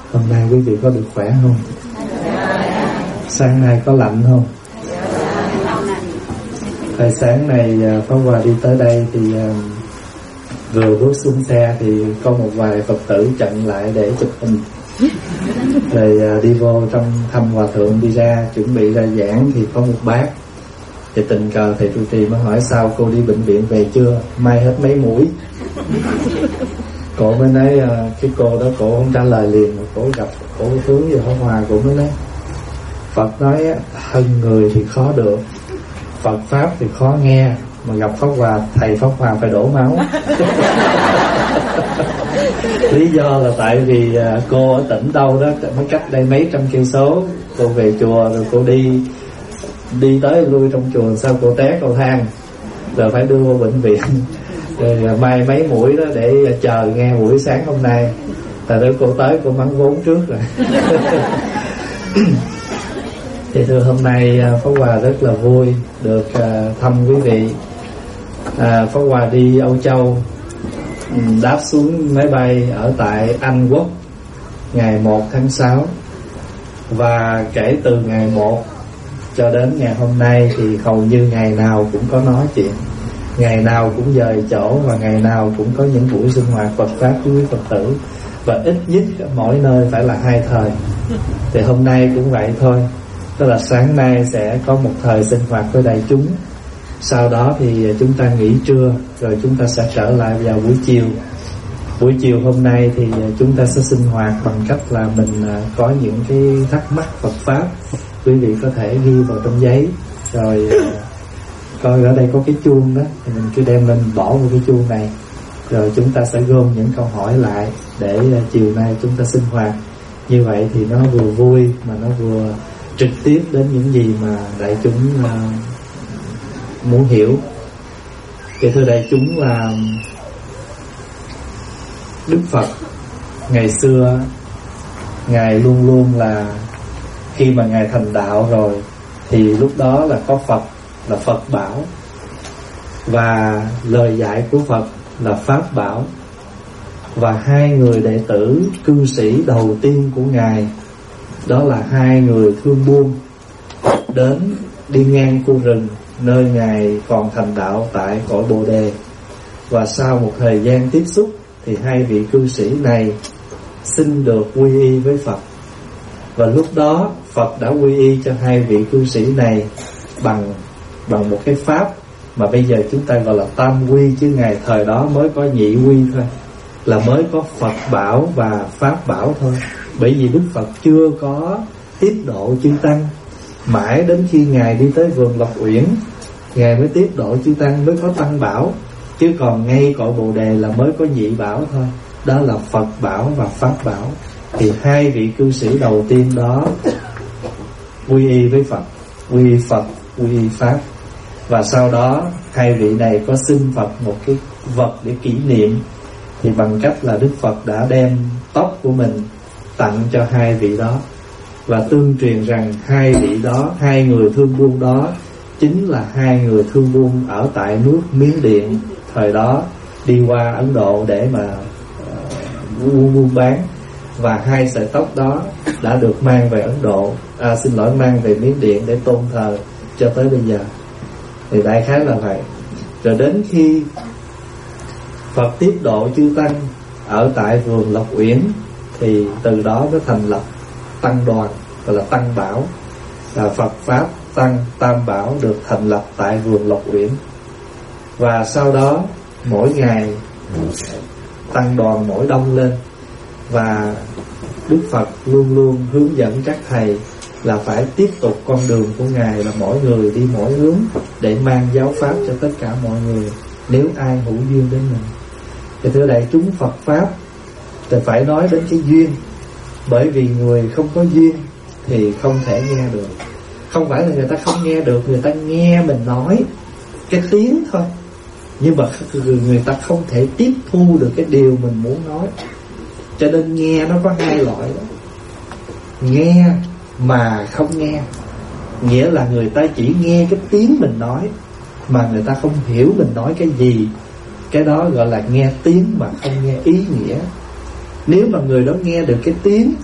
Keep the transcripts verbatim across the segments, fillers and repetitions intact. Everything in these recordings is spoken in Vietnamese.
Hôm nay quý vị có được khỏe không? Sáng nay có lạnh không? Thời sáng này Pháp Hòa đi tới đây thì vừa bước xuống xe thì có một vài Phật tử chặn lại để chụp hình. Rồi đi vô trong thăm Hòa Thượng, đi ra chuẩn bị ra giảng thì có một bác. Thì tình cờ thầy trụ trì mới hỏi sao cô đi bệnh viện về chưa? Mai hết mấy mũi. Cổ mới nói cái cô đó cổ không trả lời liền, mà cổ gặp cổ hướng về Pháp Hòa, cổ mới nói Phật nói thân người thì khó được, Phật pháp thì khó nghe, mà gặp Pháp Hòa thầy Pháp Hòa phải đổ máu. Lý do là tại vì cô ở tỉnh đâu đó mới cách đây mấy trăm cây số, cô về chùa rồi cô đi đi tới lui trong chùa, sao cô té cầu thang rồi phải đưa vô bệnh viện. Rồi mai mấy mũi đó để chờ nghe buổi sáng hôm nay. Tại đó cô tới cô mắng vốn trước rồi. Thì thưa hôm nay Pháp Hòa rất là vui được thăm quý vị. à, Pháp Hòa đi Âu Châu, đáp xuống máy bay ở tại Anh Quốc ngày một tháng sáu. Và kể từ ngày một cho đến ngày hôm nay thì hầu như ngày nào cũng có nói chuyện, ngày nào cũng dời chỗ, và ngày nào cũng có những buổi sinh hoạt Phật pháp với quý Phật tử. Và ít nhất mỗi nơi phải là hai thời. Thì hôm nay cũng vậy thôi. Tức là sáng nay sẽ có một thời sinh hoạt với đại chúng, sau đó thì chúng ta nghỉ trưa, rồi chúng ta sẽ trở lại vào buổi chiều. Buổi chiều hôm nay thì chúng ta sẽ sinh hoạt bằng cách là mình có những cái thắc mắc Phật pháp, quý vị có thể ghi vào trong giấy, rồi coi ở đây có cái chuông đó thì mình cứ đem lên bỏ vào cái chuông này, rồi chúng ta sẽ gom những câu hỏi lại để chiều nay chúng ta sinh hoạt. Như vậy thì nó vừa vui mà nó vừa trực tiếp đến những gì mà đại chúng uh, muốn hiểu. Thì thưa đại chúng là Đức Phật ngày xưa Ngài luôn luôn là khi mà Ngài thành đạo rồi thì lúc đó là có Phật là Phật bảo, và lời dạy của Phật là Pháp bảo. Và hai người đệ tử cư sĩ đầu tiên của Ngài đó là hai người thương buôn đến đi ngang khu rừng nơi Ngài còn thành đạo tại cõi Bồ Đề. Và sau một thời gian tiếp xúc thì hai vị cư sĩ này xin được quy y với Phật. Và lúc đó Phật đã quy y cho hai vị cư sĩ này bằng bằng một cái pháp mà bây giờ chúng ta gọi là tam quy, chứ Ngài thời đó mới có nhị quy thôi, là mới có Phật bảo và Pháp bảo thôi. Bởi vì Đức Phật chưa có tiếp độ chư tăng, mãi đến khi Ngài đi tới vườn Lộc Uyển, Ngài mới tiếp độ chư tăng, mới có tăng bảo. Chứ còn ngay cõi Bồ Đề là mới có nhị bảo thôi, đó là Phật bảo và Pháp bảo. Thì hai vị cư sĩ đầu tiên đó quy y với Phật, quy y Phật, quy y Pháp. Và sau đó hai vị này có xin Phật một cái vật để kỷ niệm. Thì bằng cách là Đức Phật đã đem tóc của mình tặng cho hai vị đó, và tương truyền rằng hai vị đó, hai người thương buôn đó chính là hai người thương buôn ở tại nước Miến Điện thời đó, đi qua Ấn Độ để mà uh, buôn bán. Và hai sợi tóc đó đã được mang về Ấn Độ, à, xin lỗi mang về Miến Điện để tôn thờ cho tới bây giờ. Thì đại khái là vậy. Rồi đến khi Phật tiếp độ chư tăng ở tại vườn Lộc Uyển thì từ đó nó thành lập tăng đoàn, gọi là tăng bảo, là Phật Pháp Tăng Tam Bảo được thành lập tại vườn Lộc Uyển. Và sau đó mỗi ngày tăng đoàn mỗi đông lên, và Đức Phật luôn luôn hướng dẫn các thầy là phải tiếp tục con đường của Ngài, là mỗi người đi mỗi hướng để mang giáo pháp cho tất cả mọi người, nếu ai hữu duyên đến mình. Thì thưa đại chúng, Phật Pháp thì phải nói đến cái duyên. Bởi vì người không có duyên thì không thể nghe được. Không phải là người ta không nghe được, người ta nghe mình nói cái tiếng thôi, nhưng mà người ta không thể tiếp thu được cái điều mình muốn nói. Cho nên nghe nó có hai loại đó. Nghe mà không nghe, nghĩa là người ta chỉ nghe cái tiếng mình nói mà người ta không hiểu mình nói cái gì. Cái đó gọi là nghe tiếng mà không nghe ý nghĩa. Nếu mà người đó nghe được cái tiếng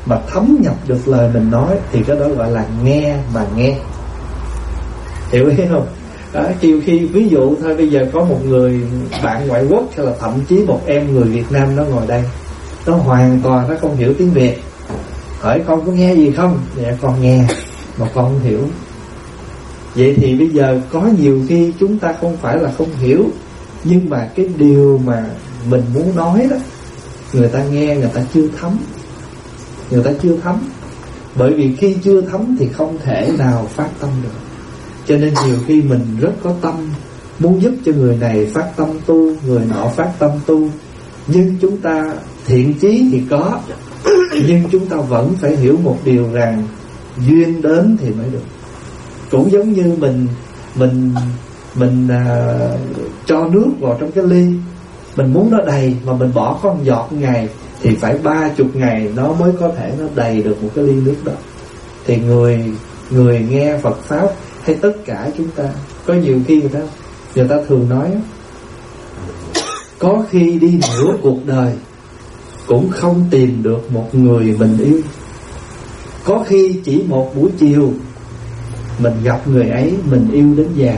mà thấm nhập được lời mình nói, thì cái đó gọi là nghe mà nghe. Hiểu ý không? Đó, nhiều khi ví dụ thôi, bây giờ có một người bạn ngoại quốc hay là thậm chí một em người Việt Nam nó ngồi đây, nó hoàn toàn nó không hiểu tiếng Việt, hỏi con có nghe gì không? Dạ con nghe, mà con không hiểu. Vậy thì bây giờ có nhiều khi chúng ta không phải là không hiểu, nhưng mà cái điều mà mình muốn nói đó, người ta nghe người ta chưa thấm. Người ta chưa thấm. Bởi vì khi chưa thấm thì không thể nào phát tâm được. Cho nên nhiều khi mình rất có tâm, muốn giúp cho người này phát tâm tu, người nọ phát tâm tu, nhưng chúng ta thiện chí thì có, nhưng chúng ta vẫn phải hiểu một điều rằng duyên đến thì mới được. Cũng giống như mình Mình Mình à, cho nước vào trong cái ly, mình muốn nó đầy mà mình bỏ có một giọt ngày, thì phải ba chục ngày nó mới có thể nó đầy được một cái ly nước đó. Thì người Người nghe Phật Pháp hay tất cả chúng ta, có nhiều khi người ta Người ta thường nói, có khi đi nửa cuộc đời cũng không tìm được một người mình yêu. Có khi chỉ một buổi chiều mình gặp người ấy, mình yêu đến già.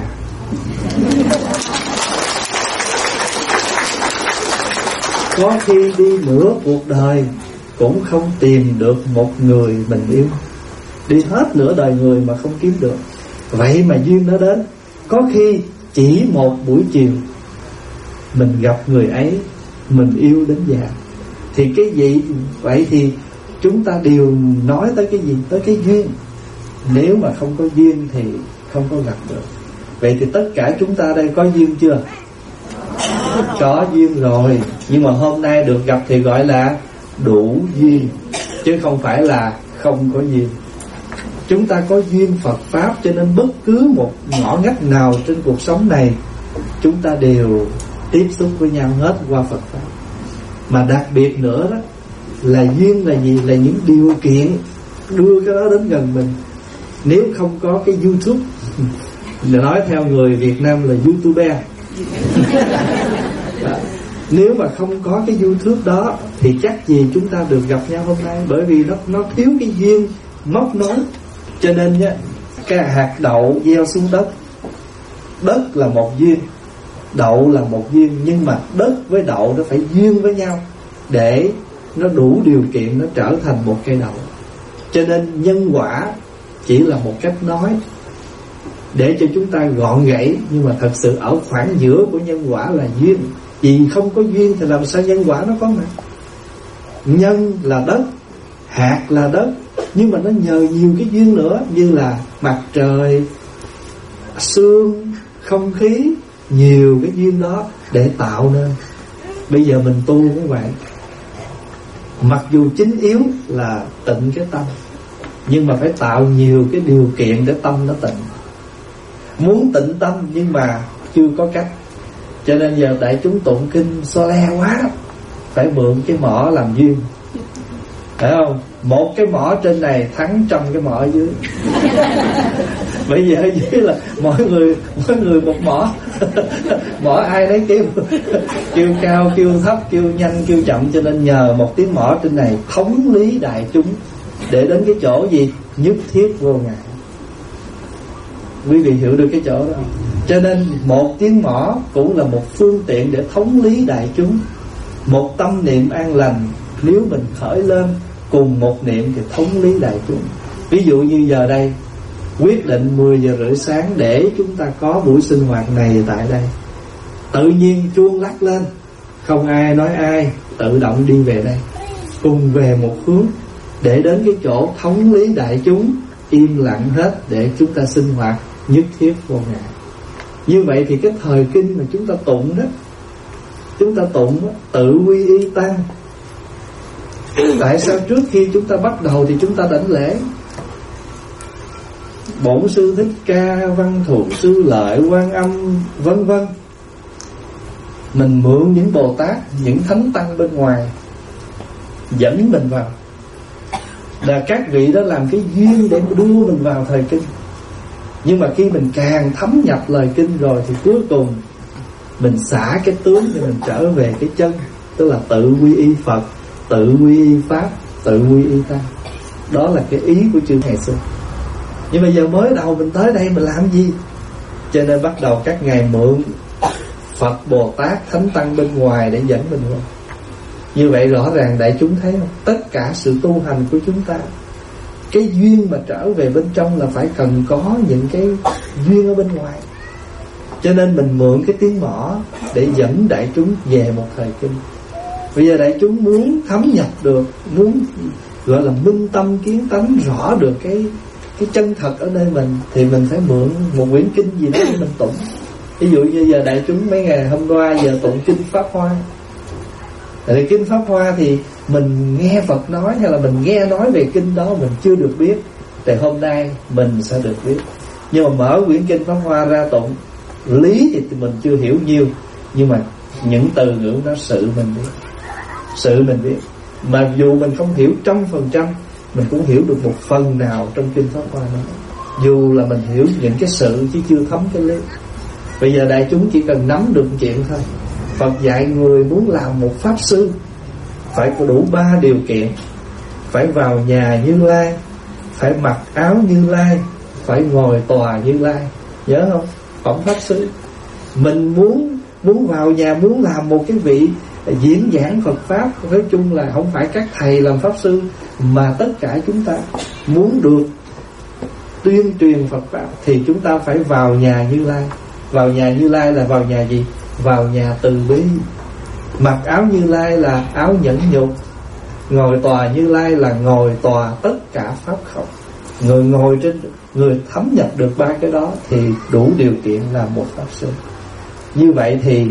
Có khi đi nửa cuộc đời cũng không tìm được một người mình yêu. Đi hết nửa đời người mà không kiếm được. Vậy mà duyên nó đến. Có khi chỉ một buổi chiều mình gặp người ấy, mình yêu đến già. Thì cái gì? Vậy thì chúng ta đều nói tới cái gì? Tới cái duyên. Nếu mà không có duyên thì không có gặp được. Vậy thì tất cả chúng ta đây có duyên chưa? Có duyên rồi. Nhưng mà hôm nay được gặp thì gọi là đủ duyên, chứ không phải là không có duyên. Chúng ta có duyên Phật Pháp, cho nên bất cứ một ngõ ngách nào trên cuộc sống này chúng ta đều tiếp xúc với nhau hết qua Phật Pháp. Mà đặc biệt nữa đó là duyên là gì? Là những điều kiện đưa cái đó đến gần mình. Nếu không có cái YouTube, nói theo người Việt Nam là YouTuber, nếu mà không có cái YouTube đó thì chắc gì chúng ta được gặp nhau hôm nay. Bởi vì nó nó thiếu cái duyên móc nối. Cho nên nhá, cái hạt đậu gieo xuống đất, đất là một duyên, đậu là một duyên, nhưng mà đất với đậu nó phải duyên với nhau để nó đủ điều kiện nó trở thành một cây đậu. Cho nên nhân quả chỉ là một cách nói để cho chúng ta gọn gãy, nhưng mà thật sự ở khoảng giữa của nhân quả là duyên. Vì không có duyên thì làm sao nhân quả nó có mặt. Nhân là đất, hạt là đất, nhưng mà nó nhờ nhiều cái duyên nữa, như là mặt trời, sương, không khí, nhiều cái duyên đó để tạo nên. Bây giờ mình tu cũng vậy. Mặc dù chính yếu là tịnh cái tâm, nhưng mà phải tạo nhiều cái điều kiện để tâm nó tịnh. Muốn tịnh tâm nhưng mà chưa có cách. Cho nên giờ đại chúng tụng kinh so le quá, phải mượn cái mỏ làm duyên. Phải không? Một cái mỏ trên này thắng trăm cái mỏ ở dưới. Bây giờ ở dưới là mỗi người mỗi người một mỏ. Mỏ ai nấy kêu, kêu cao, kêu thấp, kêu nhanh, kêu chậm. Cho nên nhờ một tiếng mỏ trên này thống lý đại chúng để đến cái chỗ gì? Nhất thiết vô ngại. Quý vị hiểu được cái chỗ đó. Cho nên một tiếng mỏ cũng là một phương tiện để thống lý đại chúng. Một tâm niệm an lành nếu mình khởi lên cùng một niệm thì thống lý đại chúng. Ví dụ như giờ đây quyết định mười giờ rưỡi sáng để chúng ta có buổi sinh hoạt này tại đây. Tự nhiên chuông lắc lên, không ai nói ai, tự động đi về đây, cùng về một hướng để đến cái chỗ thống lý đại chúng, im lặng hết để chúng ta sinh hoạt nhất thiết vô ngại. Như vậy thì cái thời kinh mà chúng ta tụng đó, chúng ta tụng đó, tự quy y tăng. Tại sao trước khi chúng ta bắt đầu thì chúng ta đảnh lễ Bổn Sư Thích Ca, Văn Thù Sư Lợi, Quan Âm vân vân? Mình mượn những Bồ Tát, những thánh tăng bên ngoài dẫn mình vào. Là các vị đó làm cái duyên để đưa mình vào thời kinh. Nhưng mà khi mình càng thấm nhập lời kinh rồi thì cuối cùng mình xả cái tướng để mình trở về cái chân, tức là tự quy y Phật, tự quy y Pháp, tự quy y Tăng. Đó là cái ý của chư ngày xưa. Nhưng bây giờ mới đầu mình tới đây mình làm gì? Cho nên bắt đầu các ngài mượn Phật, Bồ Tát, Thánh Tăng bên ngoài để dẫn mình vào. Như vậy rõ ràng đại chúng thấy không? Tất cả sự tu hành của chúng ta, cái duyên mà trở về bên trong là phải cần có những cái duyên ở bên ngoài. Cho nên mình mượn cái tiếng mõ để dẫn đại chúng về một thời kinh. Bây giờ đại chúng muốn thấm nhập được, muốn gọi là minh tâm kiến tánh, rõ được cái cái chân thật ở nơi mình, thì mình phải mượn một quyển kinh gì đó để mình tụng. Ví dụ như giờ đại chúng mấy ngày hôm qua giờ tụng kinh Pháp Hoa. Tại kinh Pháp Hoa thì mình nghe Phật nói, hay là mình nghe nói về kinh đó mình chưa được biết, thì hôm nay mình sẽ được biết. Nhưng mà mở quyển kinh Pháp Hoa ra tụng, lý thì mình chưa hiểu nhiều, nhưng mà những từ ngữ đó sự mình biết, sự mình biết. Mà dù mình không hiểu trăm phần trăm, mình cũng hiểu được một phần nào trong kinh Pháp Hoa đó. Dù là mình hiểu những cái sự chứ chưa thấm cái lý. Bây giờ đại chúng chỉ cần nắm được chuyện thôi. Phật dạy người muốn làm một pháp sư phải có đủ ba điều kiện: phải vào nhà Như Lai, phải mặc áo Như Lai, phải ngồi tòa Như Lai. Nhớ không? Phẩm pháp sư. Mình muốn muốn vào nhà, muốn làm một cái vị diễn giảng Phật pháp, nói chung là không phải các thầy làm pháp sư, mà tất cả chúng ta muốn được tuyên truyền Phật pháp thì chúng ta phải vào nhà Như Lai. Vào nhà Như Lai là vào nhà gì? Vào nhà từ bi. Mặc áo Như Lai là áo nhẫn nhục. Ngồi tòa Như Lai là ngồi tòa tất cả pháp khẩu. Người ngồi trên, người thấm nhập được ba cái đó thì đủ điều kiện là một pháp sư. Như vậy thì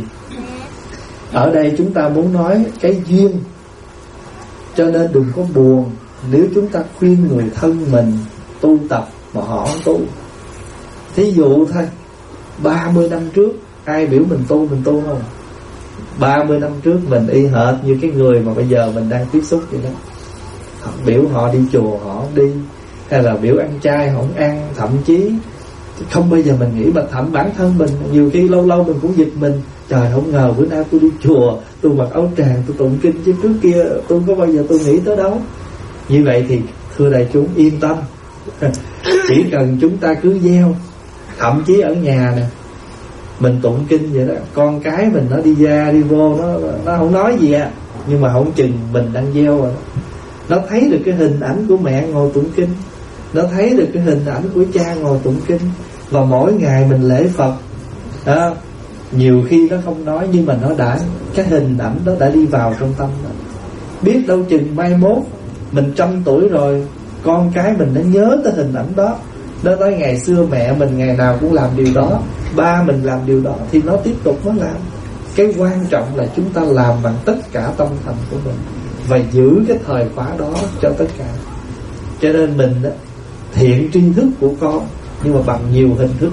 ở đây chúng ta muốn nói cái duyên. Cho nên đừng có buồn nếu chúng ta khuyên người thân mình tu tập mà họ không tu. Thí dụ thôi, ba mươi năm trước ai biểu mình tu, mình tu không? ba mươi năm trước mình y hệt như cái người mà bây giờ mình đang tiếp xúc vậy đó. Họ biểu họ đi chùa họ không đi, hay là biểu ăn chay họ không ăn. Thậm chí không bao giờ mình nghĩ, mà thậm bản thân mình nhiều khi lâu lâu mình cũng giật mình. Trời, không ngờ bữa nay tôi đi chùa, tôi mặc áo tràng, tôi tụng kinh, chứ trước kia tôi có bao giờ tôi nghĩ tới đâu. Như vậy thì thưa đại chúng yên tâm. Chỉ cần chúng ta cứ gieo. Thậm chí ở nhà nè, mình tụng kinh vậy đó, con cái mình nó đi ra đi vô, nó nó không nói gì à, nhưng mà không chừng mình đang gieo rồi. Nó thấy được cái hình ảnh của mẹ ngồi tụng kinh, nó thấy được cái hình ảnh của cha ngồi tụng kinh. Và mỗi ngày mình lễ Phật đó, nhiều khi nó không nói, nhưng mà nó đã, cái hình ảnh đó đã đi vào trong tâm đó. Biết đâu chừng mai mốt mình trăm tuổi rồi, con cái mình nó nhớ tới hình ảnh đó. Nó nói ngày xưa mẹ mình ngày nào cũng làm điều đó, ba mình làm điều đó, thì nó tiếp tục nó làm. Cái quan trọng là chúng ta làm bằng tất cả tâm thành của mình, và giữ cái thời khóa đó cho tất cả. Cho nên mình đó, thiện tri thức của con, nhưng mà bằng nhiều hình thức.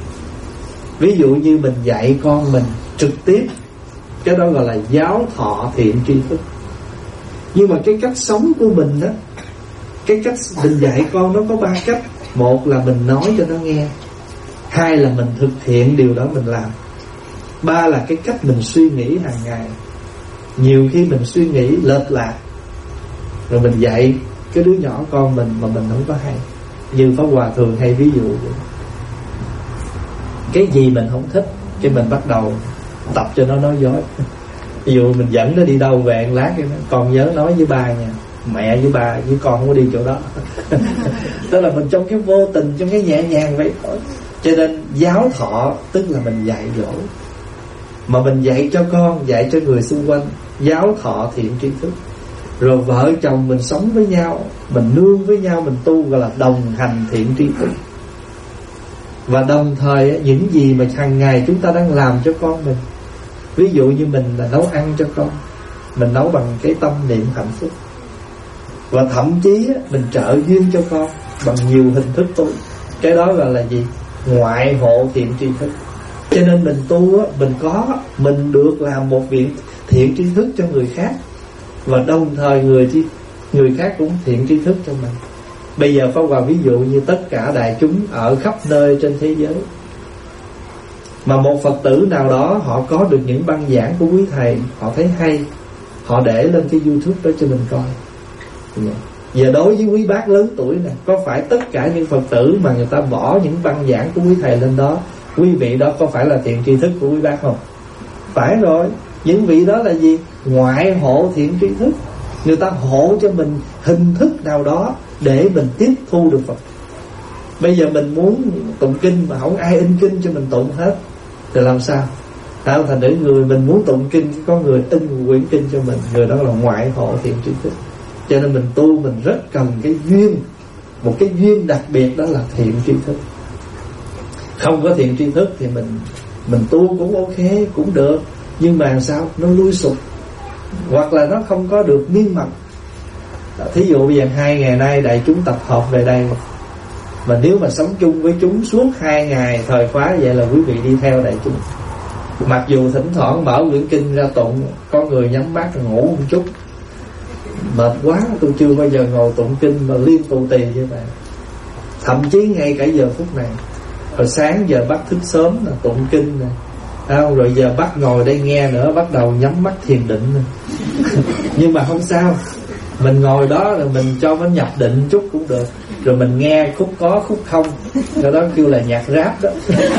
Ví dụ như mình dạy con mình trực tiếp, cái đó gọi là giáo thọ thiện tri thức. Nhưng mà cái cách sống của mình đó, cái cách mình dạy con nó có ba cách. Một là mình nói cho nó nghe, hai là mình thực hiện điều đó mình làm, ba là cái cách mình suy nghĩ hàng ngày. Nhiều khi mình suy nghĩ lệch lạc, rồi mình dạy cái đứa nhỏ con mình mà mình không có hay. Như Pháp Hòa thường hay ví dụ vậy. Cái gì mình không thích, cái mình bắt đầu tập cho nó nói dối. Ví dụ mình dẫn nó đi đâu về một lát, con nhớ nói với ba nha, mẹ với ba với con không có đi chỗ đó. Tức là mình trong cái vô tình, trong cái nhẹ nhàng vậy thôi. Cho nên giáo thọ tức là mình dạy dỗ. Mà mình dạy cho con, dạy cho người xung quanh, giáo thọ thiện tri thức. Rồi vợ chồng mình sống với nhau, mình nương với nhau, mình tu, gọi là đồng hành thiện tri thức. Và đồng thời những gì mà hàng ngày chúng ta đang làm cho con mình. Ví dụ như mình là nấu ăn cho con, mình nấu bằng cái tâm niệm hạnh phúc. Và thậm chí mình trợ duyên cho con bằng nhiều hình thức tu. Cái đó gọi là gì? Ngoại hộ thiện tri thức. Cho nên mình tu, mình có, mình được làm một việc thiện tri thức cho người khác, và đồng thời người người khác cũng thiện tri thức cho mình. Bây giờ Pháp Hòa ví dụ như tất cả đại chúng ở khắp nơi trên thế giới, mà một Phật tử nào đó họ có được những băng giảng của quý thầy, họ thấy hay, họ để lên cái YouTube đó cho mình coi. Giờ đối với quý bác lớn tuổi nè, có phải tất cả những Phật tử mà người ta bỏ những băng giảng của quý thầy lên đó, quý vị đó có phải là thiện tri thức của quý bác không? Phải rồi. Những vị đó là gì? Ngoại hộ thiện tri thức. Người ta hộ cho mình hình thức nào đó để mình tiếp thu được Phật. Bây giờ mình muốn tụng kinh mà không ai in kinh cho mình tụng hết thì làm sao? Không, thành nữ người mình muốn tụng kinh, có người in quyển kinh cho mình, người đó là ngoại hộ thiện tri thức. Cho nên mình tu mình rất cần cái duyên, một cái duyên đặc biệt đó là thiện tri thức. Không có thiện tri thức thì mình mình tu cũng ok, cũng được, nhưng mà sao? Nó lui sụp, hoặc là nó không có được miên mật. Thí dụ bây giờ hai ngày nay đại chúng tập hợp về đây, mà nếu mà sống chung với chúng suốt hai ngày thời khóa vậy là quý vị đi theo đại chúng. Mặc dù thỉnh thoảng mở quyển kinh ra tụng, có người nhắm mắt ngủ một chút, mệt quá, tôi chưa bao giờ ngồi tụng kinh mà liên tù tì như vậy. Thậm chí ngay cả giờ phút này, rồi sáng giờ bắt thức sớm là tụng kinh này, không, rồi giờ bắt ngồi đây nghe nữa, bắt đầu nhắm mắt thiền định. Nhưng mà không sao, mình ngồi đó rồi mình cho nó nhập định chút cũng được, rồi mình nghe khúc có khúc không, cái đó kêu là nhạc rap đó.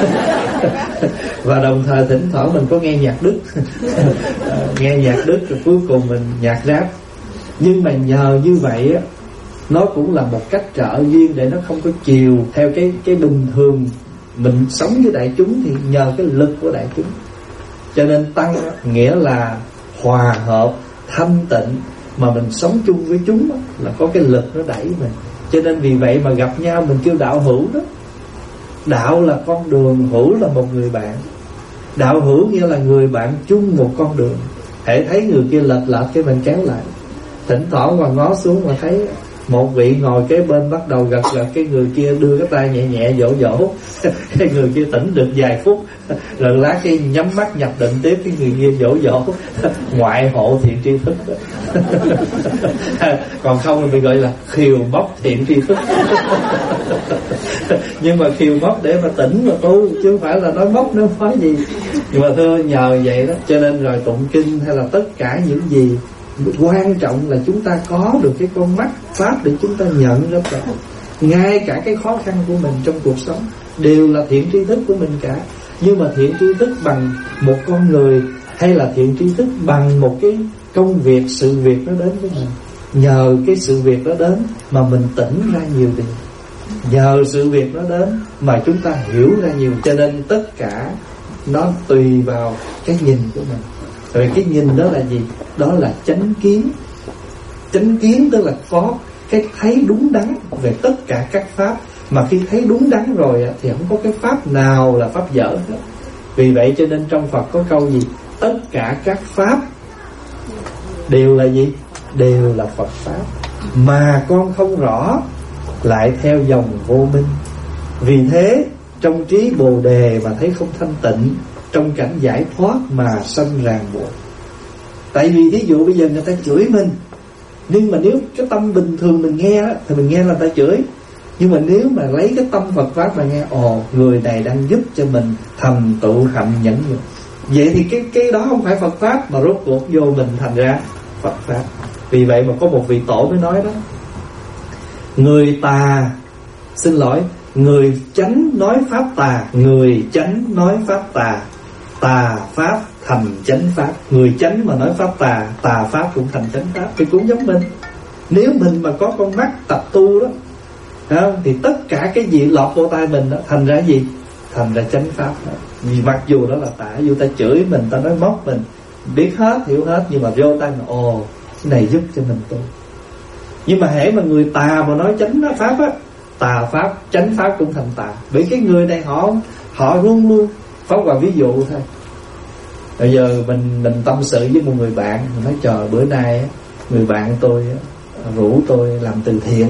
Và đồng thời thỉnh thoảng mình có nghe nhạc Đức. Nghe nhạc Đức rồi cuối cùng mình nhạc rap. Nhưng mà nhờ như vậy á, nó cũng là một cách trợ duyên để nó không có chiều theo cái cái bình thường mình sống với đại chúng, thì nhờ cái lực của đại chúng. Cho nên tăng nghĩa là hòa hợp, thanh tịnh, mà mình sống chung với chúng đó, là có cái lực nó đẩy mình. Cho nên vì vậy mà gặp nhau mình kêu đạo hữu đó. Đạo là con đường, hữu là một người bạn. Đạo hữu nghĩa là người bạn chung một con đường. Hễ thấy người kia lệch lệch cái mình kéo lại. Thỉnh thoảng mà ngó xuống mà thấy một vị ngồi kế bên bắt đầu gật gật, cái người kia đưa cái tay nhẹ nhẹ dỗ dỗ, cái người kia tỉnh được vài phút, rồi lát cái nhắm mắt nhập định tiếp, cái người kia dỗ dỗ. Ngoại hộ thiện tri thức đó. Còn không thì bị gọi là khiều móc thiện tri thức. Nhưng mà khiều móc để mà tỉnh mà tu, chứ không phải là nói móc nó nói gì. Nhưng mà thưa, nhờ vậy đó, cho nên rồi tụng kinh hay là tất cả những gì quan trọng là chúng ta có được cái con mắt pháp để chúng ta nhận ra cả. Ngay cả cái khó khăn của mình trong cuộc sống đều là thiện tri thức của mình cả. Nhưng mà thiện tri thức bằng một con người, hay là thiện tri thức bằng một cái công việc, sự việc nó đến với mình. Nhờ cái sự việc đó đến mà mình tỉnh ra nhiều điều. Nhờ sự việc nó đến mà chúng ta hiểu ra nhiều. Cho nên tất cả nó tùy vào cái nhìn của mình. Rồi cái nhìn đó là gì? Đó là chánh kiến. Chánh kiến tức là có cái thấy đúng đắn về tất cả các pháp. Mà khi thấy đúng đắn rồi thì không có cái pháp nào là pháp dở hết. Vì vậy cho nên trong Phật có câu gì? Tất cả các pháp đều là gì? Đều là Phật pháp. Mà con không rõ, lại theo dòng vô minh. Vì thế trong trí Bồ Đề mà thấy không thanh tịnh, trong cảnh giải thoát mà sanh ràng buộc. Tại vì thí dụ bây giờ người ta chửi mình, nhưng mà nếu cái tâm bình thường mình nghe đó, thì mình nghe là người ta chửi. Nhưng mà nếu mà lấy cái tâm Phật pháp mà nghe, ồ, người này đang giúp cho mình thành tựu hạnh nhẫn nhục, vậy thì cái cái đó không phải Phật pháp, mà rốt cuộc vô mình thành ra Phật pháp. Vì vậy mà có một vị tổ mới nói đó, người tà, xin lỗi, người chánh nói pháp tà, người chánh nói pháp tà, tà pháp thành chánh pháp. Người chánh mà nói pháp tà, tà pháp cũng thành chánh pháp. Thì cũng giống mình. Nếu mình mà có con mắt tập tu đó, không, thì tất cả cái gì lọt vô tai mình đó, thành ra gì? Thành ra chánh pháp đó. Vì mặc dù đó là tà, dù ta chửi mình, ta nói móc mình, biết hết, hiểu hết, nhưng mà vô tai mình, ồ, cái này giúp cho mình tu. Nhưng mà hễ mà người tà mà nói chánh pháp á, tà pháp, chánh pháp cũng thành tà. Bởi cái người này họ họ luôn luôn phóng vào ví dụ thôi. Bây giờ mình mình tâm sự với một người bạn, mình nói trời, bữa nay á, người bạn tôi á, rủ tôi làm từ thiện.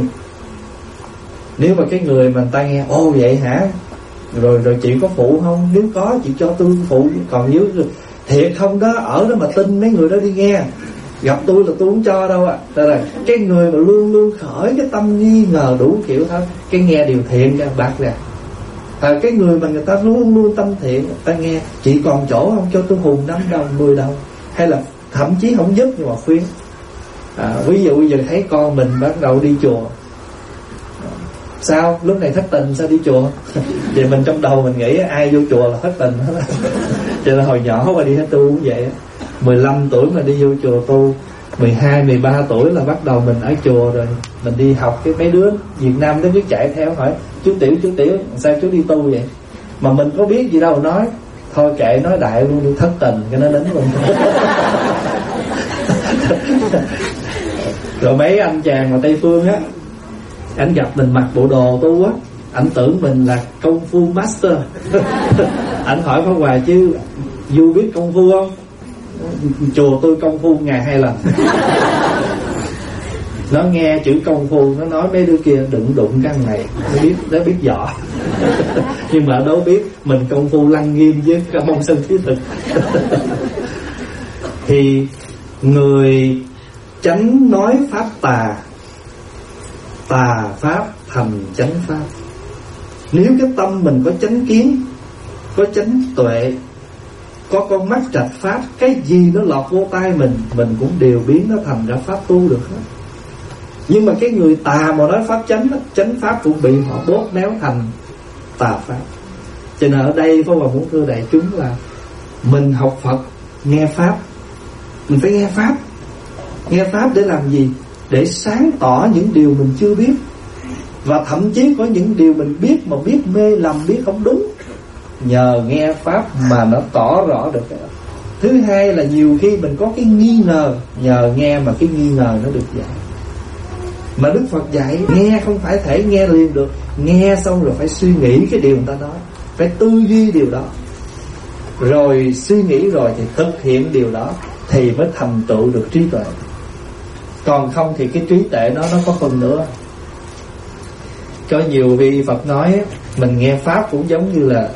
Nếu mà cái người mà người ta nghe, ô vậy hả, rồi rồi chị có phụ không? Nếu có chị cho tôi phụ. Còn nếu thiệt không đó, ở đó mà tin mấy người đó đi nghe, gặp tôi là tôi không cho đâu ạ. À. Là cái người mà luôn luôn khởi cái tâm nghi ngờ đủ kiểu thôi, cái nghe điều thiện ra bạc ra. À, cái người mà người ta luôn luôn tâm thiện, ta nghe chị còn chỗ không, cho tôi hùn năm đồng, mười đồng, hay là thậm chí không giúp nhưng mà khuyên. À, ví dụ giờ thấy con mình bắt đầu đi chùa, sao lúc này thất tình sao đi chùa? Vậy mình trong đầu mình nghĩ ai vô chùa là thất tình hết. Cho nên hồi nhỏ qua đi hết tu cũng vậy. mười lăm tuổi mà đi vô chùa tu, mười hai, mười ba tuổi là bắt đầu mình ở chùa rồi. Mình đi học, cái mấy đứa Việt Nam nó cứ chạy theo hỏi chú Tiểu, chú Tiểu sao chú đi tu vậy? Mà mình có biết gì đâu nói, thôi kệ nói đại luôn đi, thất tình cái nó đến luôn. Rồi mấy anh chàng mà Tây Phương á, anh gặp mình mặc bộ đồ tu á, anh tưởng mình là công phu master. Anh hỏi Pháp Hòa chứ Du biết công phu không? Chùa tôi công phu ngày hai lần. Nó nghe chữ công phu, nó nói mấy đứa kia đừng đụng cái này, nó biết nó biết võ. Nhưng mà đâu biết mình công phu lăng nghiêm với cả mông sơn thiết thực. Thì người chánh nói pháp tà, tà pháp thành chánh pháp. Nếu cái tâm mình có chánh kiến, có chánh tuệ, có con mắt trạch pháp, cái gì nó lọt vô tai mình, mình cũng đều biến nó thành ra pháp tu được hết. Nhưng mà cái người tà mà nói pháp chánh, chánh pháp cũng bị họ bóp méo thành tà pháp. Cho nên ở đây Pháp Hòa muốn thưa đại chúng là mình học Phật, nghe pháp, mình phải nghe pháp. Nghe pháp để làm gì? Để sáng tỏ những điều mình chưa biết. Và thậm chí có những điều mình biết mà biết mê lầm, biết không đúng, nhờ nghe pháp mà nó tỏ rõ được cái đó. Thứ hai là nhiều khi mình có cái nghi ngờ, nhờ nghe mà cái nghi ngờ nó được giải. Mà Đức Phật dạy nghe không phải thể nghe liền được, nghe xong rồi phải suy nghĩ cái điều người ta nói, phải tư duy điều đó, rồi suy nghĩ rồi thì thực hiện điều đó, thì mới thành tựu được trí tuệ. Còn không thì cái trí tuệ nó nó có phần nữa. Có nhiều vị Phật nói mình nghe pháp cũng giống như là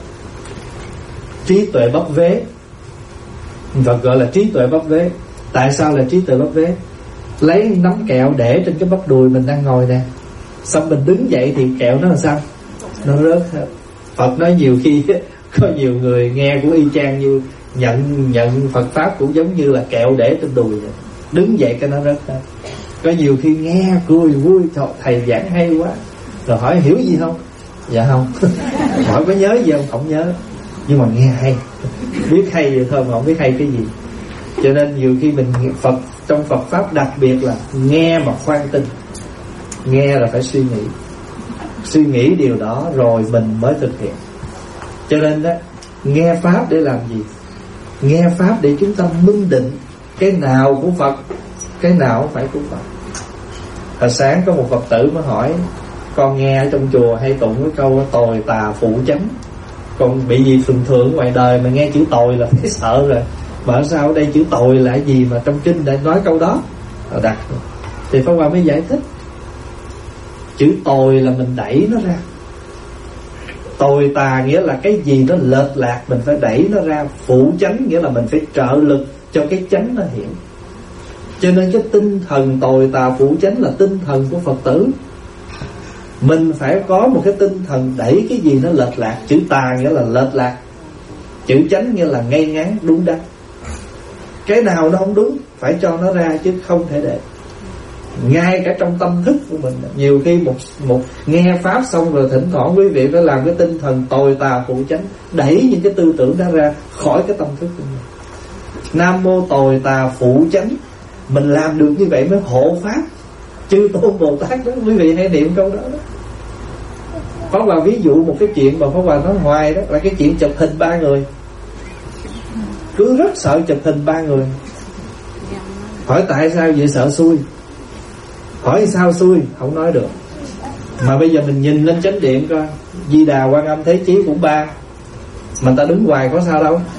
trí tuệ bấp vế. Phật gọi là trí tuệ bấp vế. Tại sao là trí tuệ bấp vế? Lấy nắm kẹo để trên cái bắp đùi mình đang ngồi nè, xong mình đứng dậy thì kẹo nó làm sao? Nó rớt hết. Phật nói nhiều khi có nhiều người nghe cũng y chang như nhận nhận Phật pháp cũng giống như là kẹo để trên đùi vậy. Đứng dậy cái nó rớt hết. Có nhiều khi nghe cười vui, thầy giảng hay quá, rồi hỏi hiểu gì không? Dạ không. Hỏi có nhớ gì không? Không nhớ. Nhưng mà nghe hay, biết hay vậy thôi mà không biết hay cái gì. Cho nên nhiều khi mình Phật trong Phật pháp đặc biệt là nghe mà khoan tin. Nghe là phải suy nghĩ, suy nghĩ điều đó rồi mình mới thực hiện. Cho nên đó, nghe pháp để làm gì? Nghe pháp để chúng ta minh định cái nào của Phật, cái nào không phải của Phật. Hồi sáng có một Phật tử mới hỏi, con nghe ở trong chùa hay tụng cái câu tồi tà phụ chánh, còn bị gì thường thường ngoài đời mà nghe chữ tồi là thấy sợ rồi, mà sao ở đây chữ tồi là cái gì mà trong kinh đã nói câu đó rồi đặt. Thì Pháp Hòa mới giải thích, chữ tồi là mình đẩy nó ra, tồi tà nghĩa là cái gì nó lệch lạc mình phải đẩy nó ra, phụ chánh nghĩa là mình phải trợ lực cho cái chánh nó hiện. Cho nên cái tinh thần tồi tà phụ chánh là tinh thần của Phật tử. Mình phải có một cái tinh thần đẩy cái gì nó lệch lạc. Chữ tà nghĩa là lệch lạc, chữ chánh nghĩa là ngay ngắn đúng đắn. Cái nào nó không đúng phải cho nó ra chứ không thể để. Ngay cả trong tâm thức của mình, nhiều khi một một nghe pháp xong rồi thỉnh thoảng quý vị phải làm cái tinh thần tồi tà phụ chánh, đẩy những cái tư tưởng đó ra khỏi cái tâm thức của mình. Nam mô tồi tà phụ chánh, mình làm được như vậy mới hộ pháp. Chư Tôn Bồ Tát đó, quý vị hãy niệm câu đó đó. Pháp Hòa ví dụ một cái chuyện mà Pháp Hòa nói hoài đó là cái chuyện chụp hình ba người. Cứ rất sợ chụp hình ba người. Hỏi tại sao vậy? Sợ xui. Hỏi sao xui? Không nói được. Mà bây giờ mình nhìn lên chánh điện coi, Di Đà, Quan Âm, Thế Chí cũng ba, mà ta đứng hoài có sao đâu.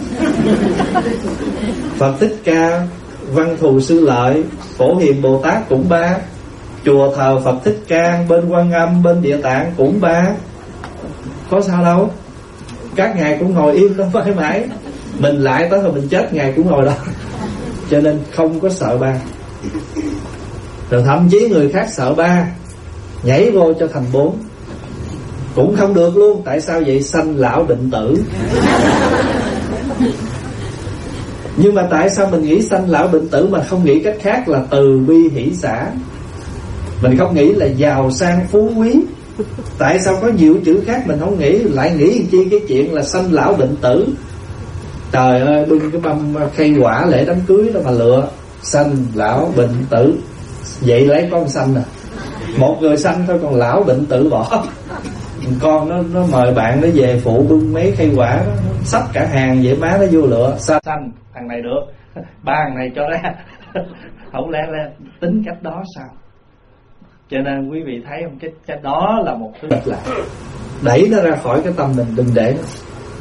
Phật Thích Ca, Văn Thù Sư Lợi, Phổ Hiền Bồ Tát cũng ba. Chùa thờ Phật Thích Ca, bên Quan Âm, bên Địa Tạng cũng ba. Có sao đâu. Các ngài cũng ngồi im đó mãi mãi. Mình lại tới hồi mình chết ngài cũng ngồi đó. Cho nên không có sợ ba. Rồi thậm chí người khác sợ ba, nhảy vô cho thành bốn cũng không được luôn. Tại sao vậy? Sanh lão định tử. Nhưng mà tại sao mình nghĩ sanh lão bệnh tử mà không nghĩ cách khác là từ bi hỷ xả? Mình không nghĩ là giàu sang phú quý. Tại sao có nhiều chữ khác mình không nghĩ, lại nghĩ chi cái chuyện là sanh lão bệnh tử? Trời ơi, bưng cái mâm khay quả lễ đám cưới đó mà lựa sanh lão bệnh tử. Vậy lấy con sanh à? Một người sanh thôi, còn lão bệnh tử bỏ. Con nó nó mời bạn nó về phụ bưng mấy khay quả đó, xách cả hàng vậy, má nó vô lựa sanh, thằng này được, ba thằng này cho ra. Không lẽ là tính cách đó sao? Cho nên quý vị thấy không, cái, cái đó là một thứ là đẩy nó ra khỏi cái tâm mình, đừng để nó.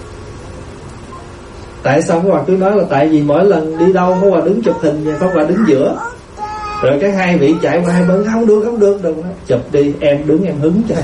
Tại sao Pháp Hòa cứ nói là tại vì mỗi lần đi đâu Pháp Hòa đứng chụp hình và Pháp Hòa đứng giữa, rồi cái hai vị chạy qua hai bên không được không được đừng nói chụp đi, em đứng em hứng cho.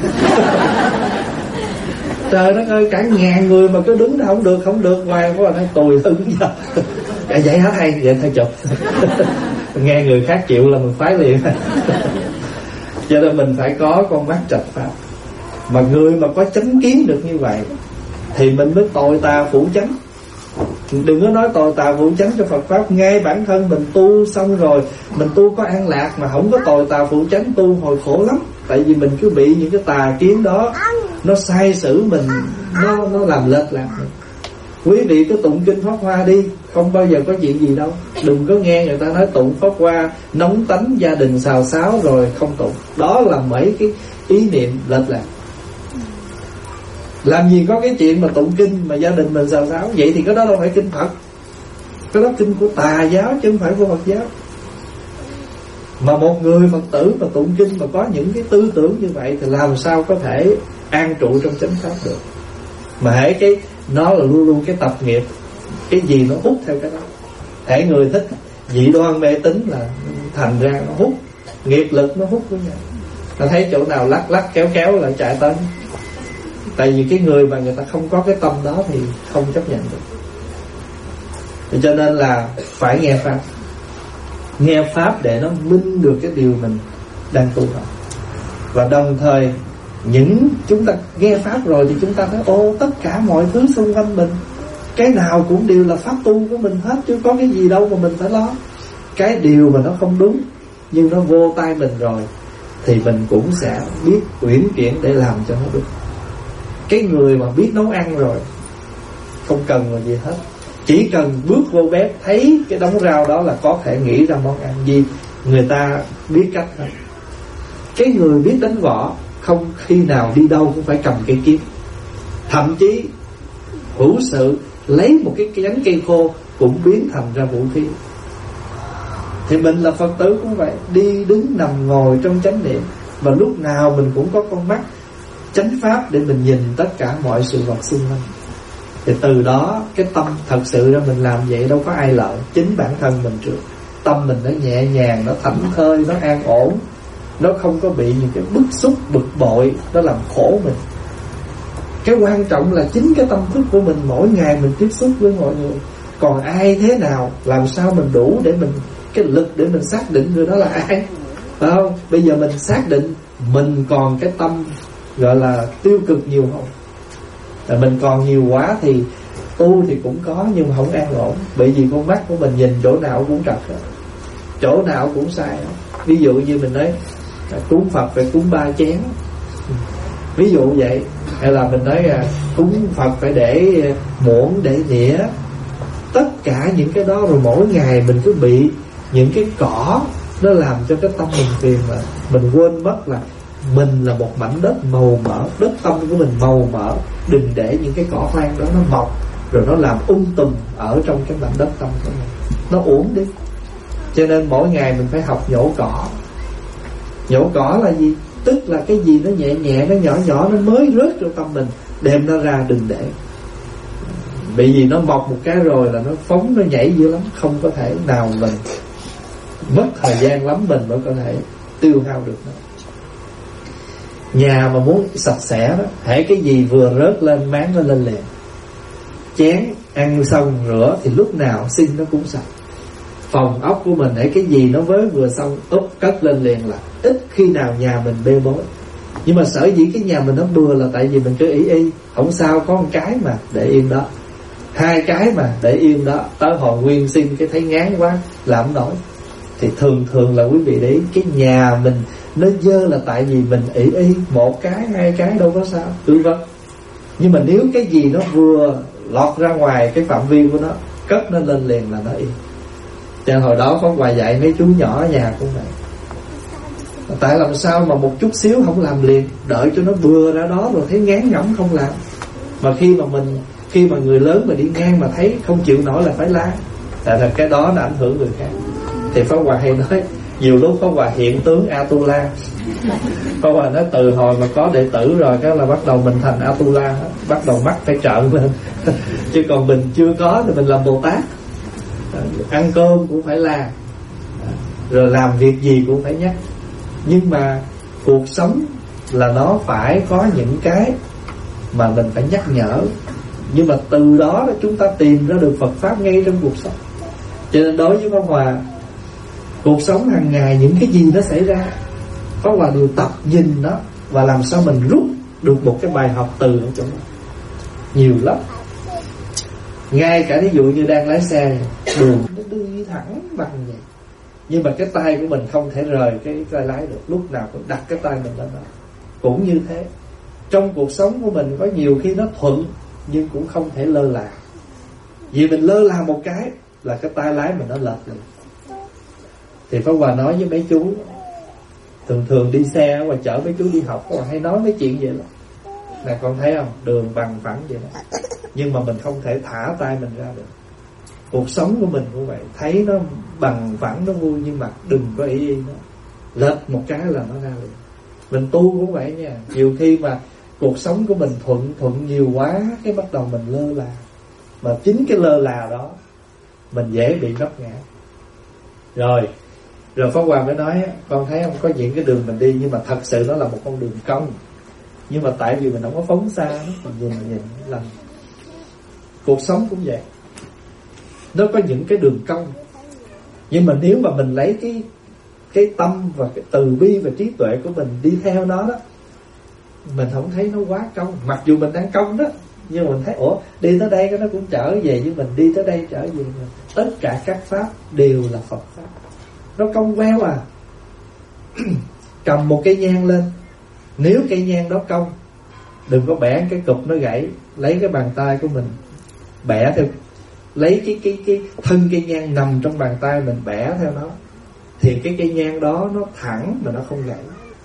Trời đất ơi, cả ngàn người mà cứ đứng không được không được, ngoài Pháp Hòa nói tùy hứng giờ. À, vậy hả thầy? Vậy thầy chụp. Nghe người khác chịu là mình phái liền. Cho nên mình phải có con mắt trạch pháp. Mà người mà có chánh kiến được như vậy thì mình mới tội tà phủ chánh. Đừng có nói tội tà phủ chánh cho Phật Pháp. Ngay bản thân mình tu xong rồi, mình tu có an lạc mà không có tội tà phủ chánh, tu hồi khổ lắm. Tại vì mình cứ bị những cái tà kiến đó nó sai sử mình, Nó, nó làm lệch lạc mình. Quý vị cứ tụng kinh Pháp Hoa đi, không bao giờ có chuyện gì đâu. Đừng có nghe người ta nói tụng Pháp Hoa nóng tánh gia đình xào xáo rồi không tụng. Đó là mấy cái ý niệm lệch lạc. Làm gì có cái chuyện mà tụng kinh mà gia đình mình xào xáo? Vậy thì cái đó đâu phải kinh Phật, cái đó kinh của tà giáo chứ không phải của Phật giáo. Mà một người Phật tử mà tụng kinh mà có những cái tư tưởng như vậy thì làm sao có thể an trụ trong chánh pháp được? Mà hễ cái nó là luôn luôn cái tập nghiệp, cái gì nó hút theo cái đó. Hễ người thích dị đoan mê tín là thành ra nó hút, nghiệp lực nó hút với nhau. Ta thấy chỗ nào lắc lắc kéo kéo là chạy tới. Tại vì cái người mà người ta không có cái tâm đó thì không chấp nhận được. Thì cho nên là phải nghe pháp. Nghe pháp để nó minh được cái điều mình đang tu học. Và đồng thời những chúng ta nghe pháp rồi thì chúng ta thấy ô, tất cả mọi thứ xung quanh mình cái nào cũng đều là pháp tu của mình hết, chứ có cái gì đâu mà mình phải lo. Cái điều mà nó không đúng nhưng nó vô tay mình rồi thì mình cũng sẽ biết uyển chuyển để làm cho nó đúng. Cái người mà biết nấu ăn rồi không cần là gì hết, chỉ cần bước vô bếp thấy cái đống rau đó là có thể nghĩ ra món ăn gì, người ta biết cách thôi. Cái người biết đánh võ không khi nào đi đâu cũng phải cầm cây kiếm, thậm chí hữu sự lấy một cái nhánh cây khô cũng biến thành ra vũ khí. Thì mình là Phật tử cũng vậy, đi đứng nằm ngồi trong chánh niệm, và lúc nào mình cũng có con mắt chánh pháp để mình nhìn tất cả mọi sự vật xung quanh. Thì từ đó cái tâm thật sự ra mình làm vậy đâu có ai lợi, chính bản thân mình trước. Tâm mình nó nhẹ nhàng, nó thảnh thơi, nó an ổn, nó không có bị những cái bức xúc bực bội nó làm khổ mình. Cái quan trọng là chính cái tâm thức của mình mỗi ngày mình tiếp xúc với mọi người. Còn ai thế nào, làm sao mình đủ để mình cái lực để mình xác định người đó là ai, phải không? Bây giờ mình xác định mình còn cái tâm gọi là tiêu cực nhiều không? Là mình còn nhiều quá thì tu thì cũng có nhưng mà không an ổn. Bởi vì con mắt của mình nhìn chỗ nào cũng trật, chỗ nào cũng sai. Ví dụ như mình nói cúng Phật phải cúng ba chén, ví dụ vậy. Hay là mình nói cúng Phật phải để muỗng, để đĩa. Tất cả những cái đó rồi mỗi ngày mình cứ bị những cái cỏ nó làm cho cái tâm mình phiền, mà mình quên mất là mình là một mảnh đất màu mỡ, đất tâm của mình màu mỡ. Đừng để những cái cỏ hoang đó nó mọc rồi nó làm ung tùm ở trong cái mảnh đất tâm của mình, nó uổng đi. Cho nên mỗi ngày mình phải học nhổ cỏ. Nhổ cỏ là gì? Tức là cái gì nó nhẹ nhẹ, nó nhỏ nhỏ, nó mới rớt trong tâm mình, đem nó ra đừng để. Bởi vì nó mọc một cái rồi là nó phóng, nó nhảy dữ lắm, không có thể nào mình mất thời gian lắm mình mới có thể tiêu hao được nó. Nhà mà muốn sạch sẽ đó, hễ cái gì vừa rớt lên máng nó lên liền. Chén ăn xong rửa thì lúc nào xin nó cũng sạch. Phòng ốc của mình hễ cái gì nó với vừa xong úp cất lên liền, là ít khi nào nhà mình bê bối. Nhưng mà sở dĩ cái nhà mình nó bừa là tại vì mình cứ ý y, không sao, có một cái mà để yên đó. Hai cái mà để yên đó, tới hồi nguyên sinh cái thấy ngán quá làm không nổi. Thì thường thường là quý vị để ý, cái nhà mình nó dơ là tại vì mình ỷ y, một cái hai cái đâu có sao, cứ vâng. Nhưng mà nếu cái gì nó vừa lọt ra ngoài cái phạm vi của nó, cất nó lên liền là nó yên. Cho hồi đó có Hòa dạy mấy chú nhỏ ở nhà cũng vậy. Tại làm sao mà một chút xíu không làm liền, đợi cho nó vừa ra đó rồi thấy ngán ngẩm không làm. Mà khi mà mình khi mà người lớn mà đi ngang mà thấy không chịu nổi là phải la. Tại là cái đó nó ảnh hưởng người khác. Thì Pháp Hòa hay nói nhiều lúc Pháp Hòa hiện tướng Atula. Pháp Hòa nói từ hồi mà có đệ tử rồi cái là bắt đầu mình thành Atula, bắt đầu mắt phải trợn lên. Chứ còn mình chưa có thì mình làm Bồ Tát. Ăn cơm cũng phải la, rồi làm việc gì cũng phải nhắc. Nhưng mà cuộc sống là nó phải có những cái mà mình phải nhắc nhở. Nhưng mà từ đó chúng ta tìm ra được Phật Pháp ngay trong cuộc sống. Cho nên đối với Pháp Hòa, cuộc sống hàng ngày những cái gì nó xảy ra, Pháp Hòa đều tập nhìn nó và làm sao mình rút được một cái bài học từ ở chỗ đó. Nhiều lắm. Ngay cả ví dụ như đang lái xe, đường nó đi thẳng bằng vậy, nhưng mà cái tay của mình không thể rời cái tay lái được, lúc nào cũng đặt cái tay mình lên đó. Cũng như thế, trong cuộc sống của mình có nhiều khi nó thuận nhưng cũng không thể lơ là. Vì mình lơ là một cái là cái tay lái mình nó lệch rồi. Thì Pháp Hòa nói với mấy chú, thường thường đi xe và chở mấy chú đi học, Pháp Hòa hay nói mấy chuyện vậy lắm. Là con thấy không, đường bằng phẳng vậy đó, nhưng mà mình không thể thả tay mình ra được. Cuộc sống của mình cũng vậy, thấy nó bằng phẳng nó vui, nhưng mà đừng có ý ý nó lệch một cái là nó ra liền. Mình tu cũng vậy nha. Nhiều khi mà cuộc sống của mình thuận thuận nhiều quá, cái bắt đầu mình lơ là. Mà chính cái lơ là đó mình dễ bị vấp ngã. Rồi Rồi Pháp Hòa mới nói, con thấy không, có những cái đường mình đi nhưng mà thật sự nó là một con đường cong, nhưng mà tại vì mình không có phóng xa, mình nhìn nhìn lần. Cuộc sống cũng vậy, nó có những cái đường cong, nhưng mà nếu mà mình lấy cái cái tâm và cái từ bi và trí tuệ của mình đi theo nó đó, mình không thấy nó quá cong. Mặc dù mình đang cong đó, nhưng mà mình thấy ủa đi tới đây nó cũng trở về với mình, đi tới đây trở về mình. Tất cả các pháp đều là Phật pháp, nó cong veo à. Cầm một cây nhang lên, nếu cây nhang đó cong, đừng có bẻ cái cục nó gãy. Lấy cái bàn tay của mình bẻ theo, lấy cái cái cái thân cây nhang nằm trong bàn tay mình bẻ theo nó, thì cái cây nhang đó nó thẳng mà nó không gãy.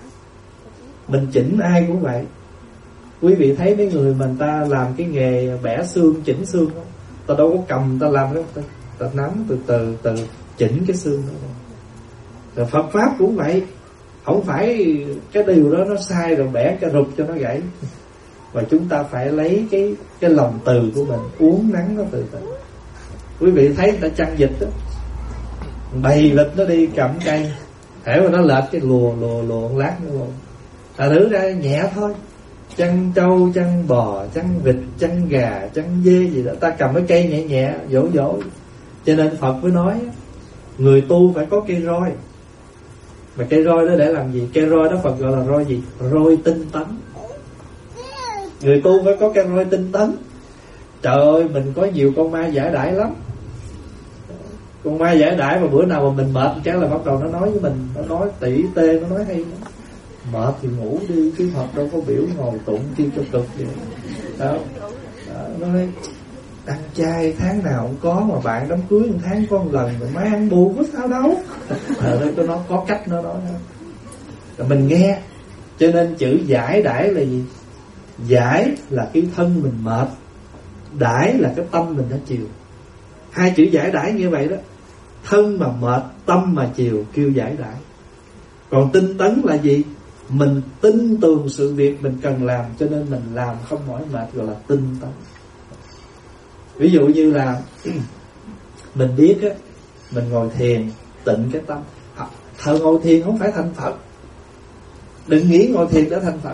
Mình chỉnh ai cũng vậy. Quý vị thấy mấy người mà người ta làm cái nghề bẻ xương, chỉnh xương đó, ta đâu có cầm ta làm đó, ta, ta nắm từ từ từ chỉnh cái xương đó. Rồi Phật pháp cũng vậy, không phải cái điều đó nó sai rồi bẻ cái rụt cho nó gãy. Và chúng ta phải lấy cái cái lòng từ của mình uốn nắn nó từ từ. Quý vị thấy người ta chăn vịt đó, bày vịt nó đi cầm cây, hễ mà nó lệch cái lùa lùa lùa lát nữa luôn. Ta thử ra nhẹ thôi, chăn trâu, chăn bò, chăn vịt, chăn gà, chăn dê gì đó, ta cầm cái cây nhẹ nhẹ dỗ dỗ. Cho nên Phật mới nói người tu phải có cây roi. Mà cây roi đó để làm gì? Cây roi đó Phật gọi là roi gì? Roi tinh tấn. Người tu phải có cây roi tinh tấn. Trời ơi, mình có nhiều con ma giải đãi lắm. Con ma giải đãi mà bữa nào mà mình mệt cái là bắt đầu nó nói với mình, nó nói tỉ tê, nó nói hay lắm. Mệt thì ngủ đi, chứ Phật đâu có biểu ngồi tụng kia cho cực vậy. Đó. Đó, nó nói ăn chay tháng nào cũng có, mà bạn đám cưới một tháng có một lần, rồi má ăn buồn có sao đâu. Ở đây nó có cách nó nói đó. Rồi mình nghe. Cho nên chữ giải đãi là gì? Giải là cái thân mình mệt, đãi là cái tâm mình đã chiều. Hai chữ giải đãi như vậy đó. Thân mà mệt, tâm mà chiều kêu giải đãi. Còn tinh tấn là gì? Mình tin tưởng sự việc mình cần làm, cho nên mình làm không mỏi mệt, gọi là tinh tấn. Ví dụ như là mình biết á, mình ngồi thiền tịnh cái tâm. Thợ ngồi thiền không phải thành Phật. Đừng nghĩ ngồi thiền đã thành Phật.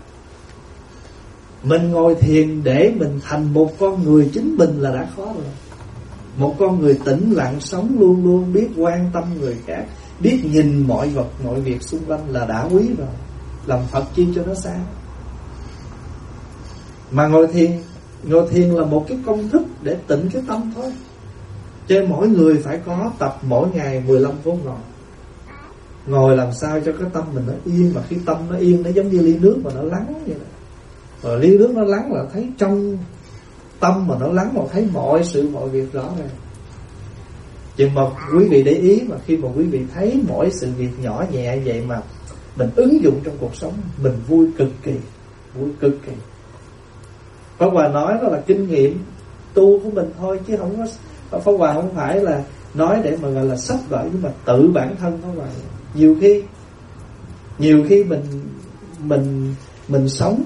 Mình ngồi thiền để mình thành một con người chính mình là đã khó rồi. Một con người tĩnh lặng, sống luôn luôn biết quan tâm người khác, biết nhìn mọi vật mọi việc xung quanh là đã quý rồi. Làm Phật chi cho nó xa. Mà ngồi thiền Ngồi thiền là một cái công thức để tịnh cái tâm thôi. Cho nên mỗi người phải có tập mỗi ngày mười lăm phút ngồi. Ngồi làm sao cho cái tâm mình nó yên. Mà khi tâm nó yên, nó giống như ly nước mà nó lắng vậy đó. Rồi ly nước nó lắng là thấy trong tâm mà nó lắng, mà thấy mọi sự mọi việc rõ ràng. Nhưng mà quý vị để ý, mà khi mà quý vị thấy mỗi sự việc nhỏ nhẹ vậy mà mình ứng dụng trong cuộc sống, mình vui cực kỳ, vui cực kỳ. Pháp Hòa nói đó là kinh nghiệm tu của mình thôi, chứ không có, Pháp Hòa không phải là nói để mà gọi là sách vở, nhưng mà tự bản thân Pháp Hòa. Nhiều khi Nhiều khi mình Mình Mình sống.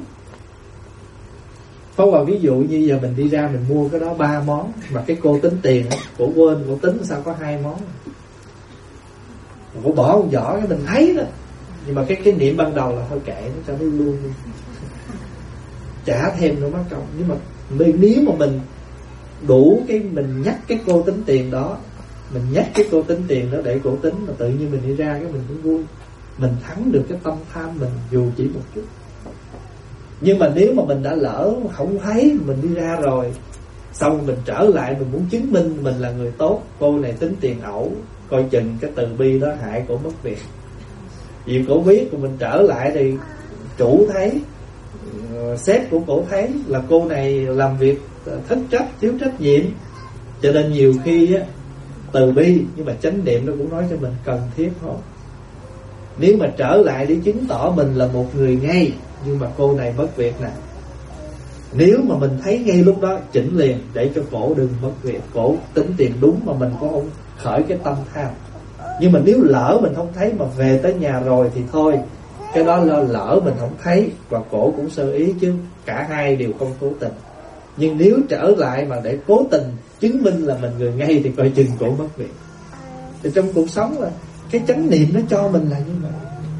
Pháp Hòa ví dụ như giờ mình đi ra mình mua cái đó ba món, mà cái cô tính tiền, cổ quên, cổ tính sao có hai món, cổ bỏ một giỏ cái mình thấy đó. Nhưng mà cái cái niệm ban đầu là thôi kệ nó cho nó luôn đi, trả thêm nữa mất công. Nhưng mà nếu mà mình đủ cái, mình nhắc cái cô tính tiền đó, mình nhắc cái cô tính tiền đó để cổ tính, mà tự nhiên mình đi ra cái mình cũng vui, mình thắng được cái tâm tham mình dù chỉ một chút. Nhưng mà nếu mà mình đã lỡ không thấy, mình đi ra rồi, xong mình trở lại mình muốn chứng minh mình là người tốt, cô này tính tiền ẩu, coi chừng cái từ bi đó hại cổ mất việc. Vì cổ biết của mình trở lại thì chủ thấy, sếp của cổ thấy là cô này làm việc thất trách, thiếu trách nhiệm. Cho nên nhiều khi á, từ bi nhưng mà chánh niệm nó cũng nói cho mình cần thiết không. Nếu mà trở lại để chứng tỏ mình là một người ngay, nhưng mà cô này mất việc nè, nếu mà mình thấy ngay lúc đó chỉnh liền để cho cổ đừng mất việc, cổ tính tiền đúng mà mình cũng không khởi cái tâm tham. Nhưng mà nếu lỡ mình không thấy mà về tới nhà rồi thì thôi, cái đó là lỡ mình không thấy và cổ cũng sơ ý, chứ cả hai đều không cố tình. Nhưng nếu trở lại mà để cố tình chứng minh là mình người ngay thì coi chừng cổ mất việc. Thì trong cuộc sống là cái chánh niệm nó cho mình là như vậy.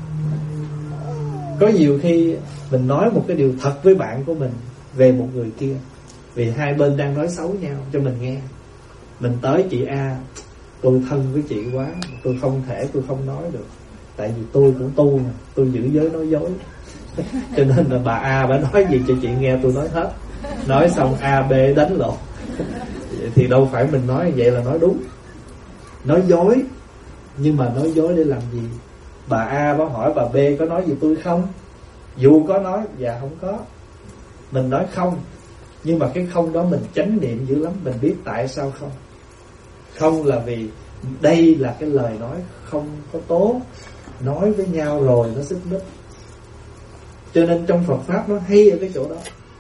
Có nhiều khi mình nói một cái điều thật với bạn của mình về một người kia, vì hai bên đang nói xấu nhau cho mình nghe. Mình tới chị A, tôi thân với chị quá, tôi không thể tôi không nói được, tại vì tôi cũng tu mà, tôi giữ giới nói dối. Cho nên là bà A bà nói gì cho chị nghe tôi nói hết. Nói xong A B đánh lộn. Thì đâu phải mình nói vậy là nói đúng. Nói dối, nhưng mà nói dối để làm gì? Bà A bà hỏi bà B có nói gì tôi không? Dù có nói, dạ không có. Mình nói không, nhưng mà cái không đó mình chánh niệm dữ lắm. Mình biết tại sao không. Không là vì đây là cái lời nói không có tốt, nói với nhau rồi nó xích mích. Cho nên trong Phật Pháp nó hay ở cái chỗ đó.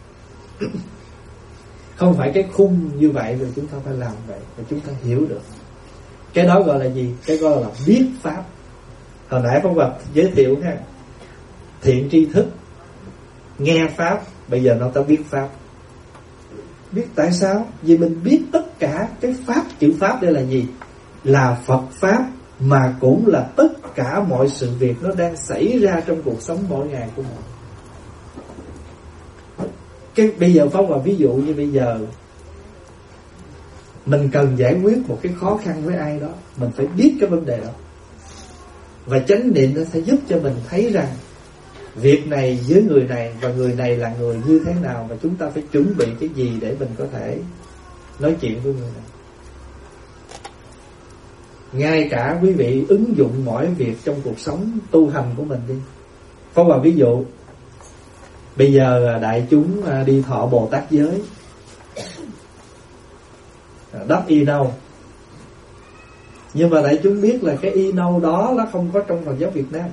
Không phải cái khung như vậy rồi chúng ta phải làm vậy, và chúng ta hiểu được. Cái đó gọi là gì? Cái gọi là biết Pháp. Hồi nãy Pháp Hòa giới thiệu ha, thiện tri thức, nghe Pháp, bây giờ nó ta biết Pháp. Biết tại sao? Vì mình biết tất cả cái Pháp, chữ Pháp đây là gì? Là Phật Pháp, mà cũng là tất cả mọi sự việc nó đang xảy ra trong cuộc sống mỗi ngày của mình. Cái bây giờ Pháp Hòa ví dụ như bây giờ mình cần giải quyết một cái khó khăn với ai đó, mình phải biết cái vấn đề đó. Và chánh niệm nó sẽ giúp cho mình thấy rằng việc này với người này và người này là người như thế nào, và chúng ta phải chuẩn bị cái gì để mình có thể nói chuyện với người này. Ngay cả quý vị ứng dụng mọi việc trong cuộc sống tu hành của mình đi. Pháp Hòa ví dụ, bây giờ đại chúng đi thọ Bồ Tát giới, đắp y nâu. Nhưng mà đại chúng biết là cái y nâu đó nó không có trong Phật giáo Việt Nam.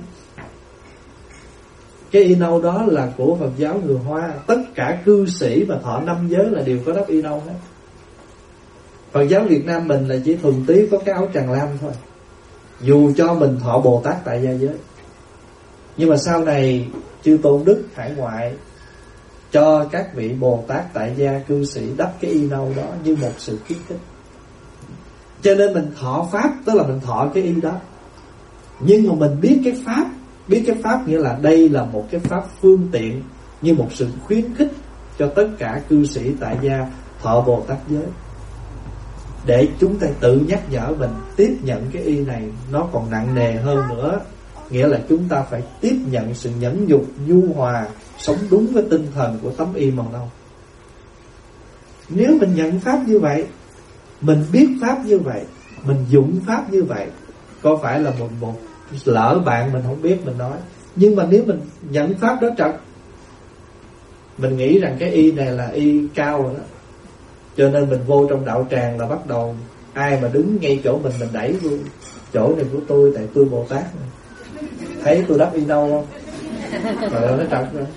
Cái y nâu đó là của Phật giáo người Hoa. Tất cả cư sĩ mà thọ năm giới là đều có đắp y nâu hết. Phật giáo Việt Nam mình là chỉ thuần túy có cái áo tràng lam thôi, dù cho mình thọ Bồ Tát tại gia giới. Nhưng mà sau này chư Tôn Đức hải ngoại cho các vị Bồ Tát tại gia cư sĩ đắp cái y nâu đó như một sự khuyến khích. Cho nên mình thọ Pháp tức là mình thọ cái y đó. Nhưng mà mình biết cái Pháp, biết cái Pháp nghĩa là đây là một cái Pháp phương tiện, như một sự khuyến khích cho tất cả cư sĩ tại gia thọ Bồ Tát giới, để chúng ta tự nhắc nhở mình tiếp nhận cái y này. Nó còn nặng nề hơn nữa, nghĩa là chúng ta phải tiếp nhận sự nhẫn nhục, nhu hòa, sống đúng với tinh thần của tấm y màu nâu. Nếu mình nhận pháp như vậy, mình biết pháp như vậy, mình dụng pháp như vậy, có phải là một một lỡ bạn mình không biết mình nói. Nhưng mà nếu mình nhận pháp đó trật, mình nghĩ rằng cái y này là y cao rồi đó, cho nên mình vô trong đạo tràng là bắt đầu ai mà đứng ngay chỗ mình mình đẩy luôn. Chỗ này của tôi, tại tôi Bồ Tát này. Thấy tôi đắp y nâu không? Rồi nó trật rồi.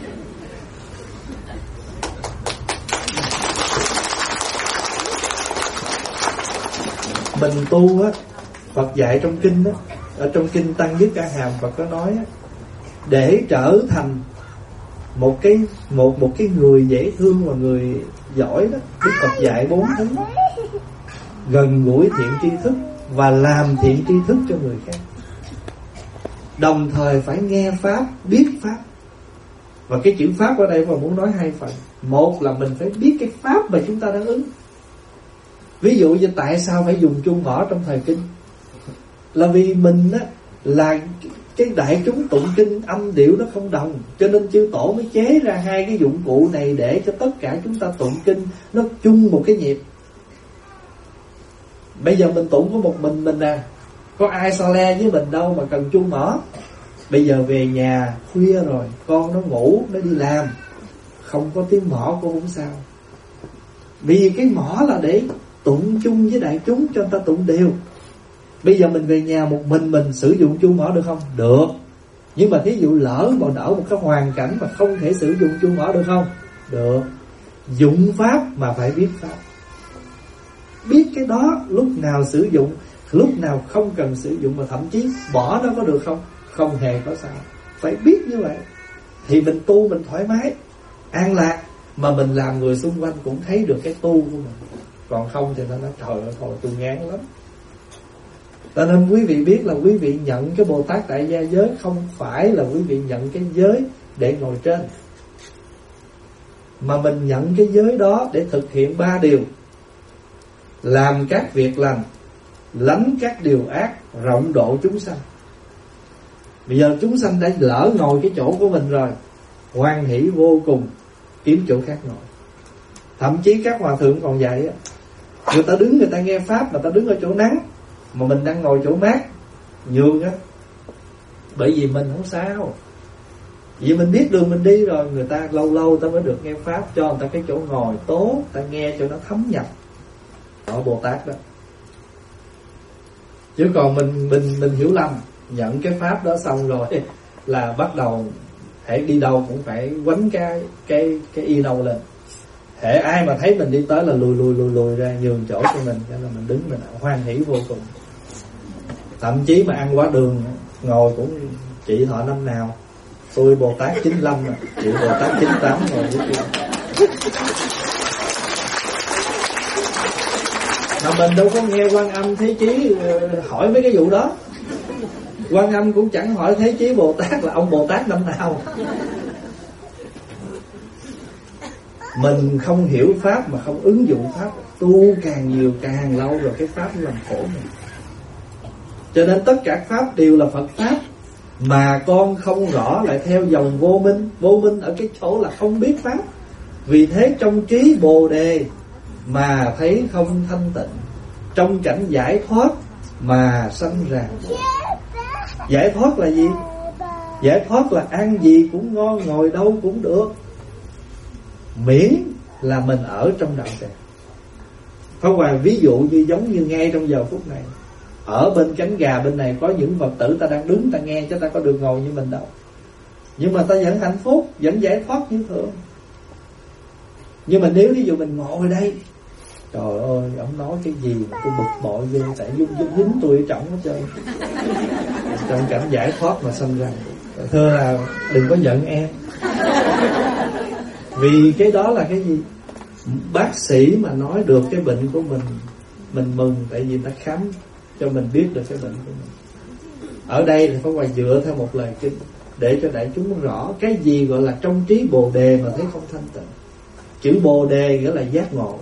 Mình tu á, Phật dạy trong kinh á, ở trong kinh Tăng Nhất Ca Hàm Phật có nói á, để trở thành một cái một một cái người dễ thương và người giỏi đó, Đức Phật dạy bốn thứ: gần gũi thiện tri thức và làm thiện tri thức cho người khác. Đồng thời phải nghe pháp, biết pháp. Và cái chữ pháp ở đây mà muốn nói hai phần. Một là mình phải biết cái pháp mà chúng ta đang ứng. Ví dụ như tại sao phải dùng chuông mỏ trong thời kinh, là vì mình á là cái đại chúng tụng kinh âm điệu nó không đồng, cho nên chư tổ mới chế ra hai cái dụng cụ này để cho tất cả chúng ta tụng kinh nó chung một cái nhịp. Bây giờ mình tụng có một mình mình à, có ai so le với mình đâu mà cần chuông mỏ. Bây giờ về nhà khuya rồi, con nó ngủ, nó đi làm, không có tiếng mỏ cũng không sao. Vì cái mỏ là để tụng chung với đại chúng cho người ta tụng đều. Bây giờ mình về nhà một mình mình sử dụng chuông mỏ được không? Được. Nhưng mà thí dụ lỡ mà ở một cái hoàn cảnh mà không thể sử dụng chuông mỏ được không? Được. Dụng pháp mà phải biết pháp. Biết cái đó lúc nào sử dụng, lúc nào không cần sử dụng, mà thậm chí bỏ nó có được không? Không hề có sao. Phải biết như vậy thì mình tu mình thoải mái, an lạc, mà mình làm người xung quanh cũng thấy được cái tu của mình. Còn không thì nó nói trời ơi thôi tôi ngán lắm. Cho nên quý vị biết là quý vị nhận cái Bồ Tát Tại Gia giới không phải là quý vị nhận cái giới để ngồi trên, mà mình nhận cái giới đó để thực hiện ba điều: làm các việc lành, lánh các điều ác, rộng độ chúng sanh. Bây giờ chúng sanh đã lỡ ngồi cái chỗ của mình rồi, hoan hỷ vô cùng, kiếm chỗ khác ngồi. Thậm chí các hòa thượng còn dạy á, người ta đứng người ta nghe pháp mà ta đứng ở chỗ nắng, mà mình đang ngồi chỗ mát, nhường á. Bởi vì mình không sao, vì mình biết đường mình đi rồi. Người ta lâu lâu ta mới được nghe pháp, cho người ta cái chỗ ngồi tốt, ta nghe cho nó thấm nhập. Đó Bồ Tát đó. Chứ còn mình mình mình hiểu lầm, nhận cái pháp đó xong rồi là bắt đầu hễ đi đâu cũng phải quánh cái cái cái y nâu lên. Hễ ai mà thấy mình đi tới là lùi lùi lùi lùi ra, nhường chỗ cho mình, cho là mình đứng mình hoan hỷ vô cùng. Thậm chí mà ăn quá đường ngồi cũng chị thọ năm nào, tôi Bồ Tát chín mươi lăm rồi, chị Bồ Tát chín mươi tám rồi. Mà mình đâu có nghe Quan Âm Thế Chí hỏi mấy cái vụ đó. Quan Âm cũng chẳng hỏi Thế Chí Bồ Tát là ông Bồ Tát năm nào. Mình không hiểu pháp mà không ứng dụng pháp, tu càng nhiều càng lâu rồi cái pháp nó làm khổ mình. Cho nên tất cả pháp đều là Phật pháp, mà con không rõ lại theo dòng vô minh. Vô minh ở cái chỗ là không biết pháp. Vì thế trong trí Bồ Đề mà thấy không thanh tịnh, trong cảnh giải thoát mà sanh ràng. Giải thoát là gì? Giải thoát là ăn gì cũng ngon, ngồi đâu cũng được, miễn là mình ở trong đạo tràng. Pháp Hòa ví dụ như giống như ngay trong giờ phút này, ở bên cánh gà bên này có những Phật tử ta đang đứng ta nghe, chứ ta có được ngồi như mình đâu. Nhưng mà ta vẫn hạnh phúc, vẫn giải thoát như thường. Nhưng mà nếu ví dụ mình ngồi đây, trời ơi, ông nói cái gì mà tôi bực bội ghê, tại dính, dính tôi ở trọng hết trơn. Trong cảnh giải thoát mà sanh ra. Thưa là đừng có giận em. Vì cái đó là cái gì? Bác sĩ mà nói được cái bệnh của mình, mình mừng, tại vì ta khám cho mình biết được cái bệnh của mình. Ở đây thì phải hoài dựa theo một lời kinh để cho đại chúng rõ cái gì gọi là trong trí Bồ Đề mà thấy không thanh tịnh. Chữ Bồ Đề nghĩa là giác ngộ.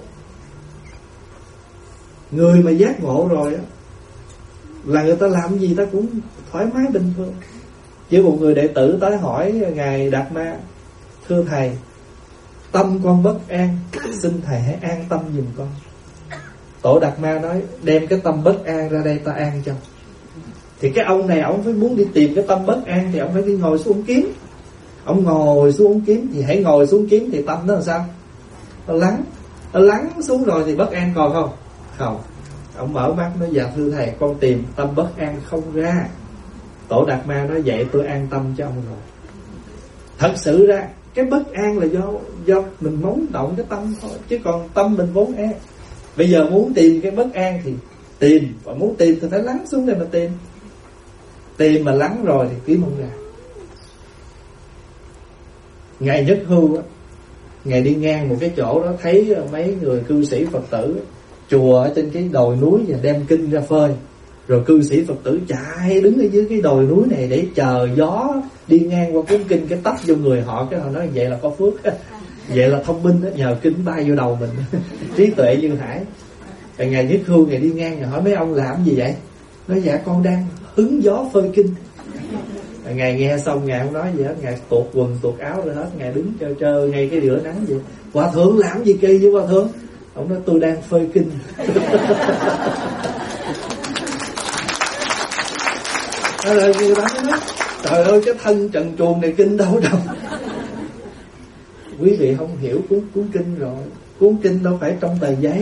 Người mà giác ngộ rồi á, là người ta làm gì ta cũng thoải mái bình thường. Chứ một người đệ tử tới hỏi Ngài Đạt Ma: thưa Thầy, tâm con bất an, xin thầy hãy an tâm giùm con. Tổ Đạt Ma nói đem cái tâm bất an ra đây ta an cho. Thì cái ông này ông phải muốn đi tìm cái tâm bất an thì ông phải đi ngồi xuống kiếm. Ông ngồi xuống kiếm thì hãy ngồi xuống kiếm thì tâm nó làm sao? Nó lắng. Nó lắng xuống rồi thì bất an còn không? Không. Ông mở mắt nói dạ thưa thầy, con tìm tâm bất an không ra. Tổ Đạt Ma nói vậy tôi an tâm cho ông rồi. Thật sự ra cái bất an là do do mình móng động cái tâm thôi, chứ còn tâm mình vốn an. Bây giờ muốn tìm cái bất an thì tìm, và muốn tìm thì phải lắng xuống để mà tìm. Tìm mà lắng rồi thì kiếm không ra. Ngài Nhất Hưu á, Ngài đi ngang một cái chỗ đó, thấy mấy người cư sĩ Phật tử chùa ở trên cái đồi núi và đem kinh ra phơi. Rồi cư sĩ Phật tử chạy đứng ở dưới cái đồi núi này để chờ gió đi ngang qua cuốn kinh, cái tấp vô người họ. Cái họ nói vậy là có phước, vậy là thông minh đó, nhờ kinh bay vô đầu mình. Trí tuệ như hải. Rồi Ngài Nhất Hưu Ngài đi ngang, Ngài hỏi mấy ông làm gì vậy? Nói dạ con đang hứng gió phơi kinh. Rồi Ngài nghe xong Ngài không nói gì hết, Ngài tuột quần tuột áo rồi hết, Ngài đứng trơ trơ ngay cái giữa nắng vậy. Hòa thượng làm gì kỳ với hòa thượng? Ông nói tôi đang phơi kinh. Rồi người ta nói trời ơi cái thân trần truồng này kinh đâu đâu. Quý vị không hiểu cuốn cuốn kinh rồi. Cuốn kinh đâu phải trong tờ giấy.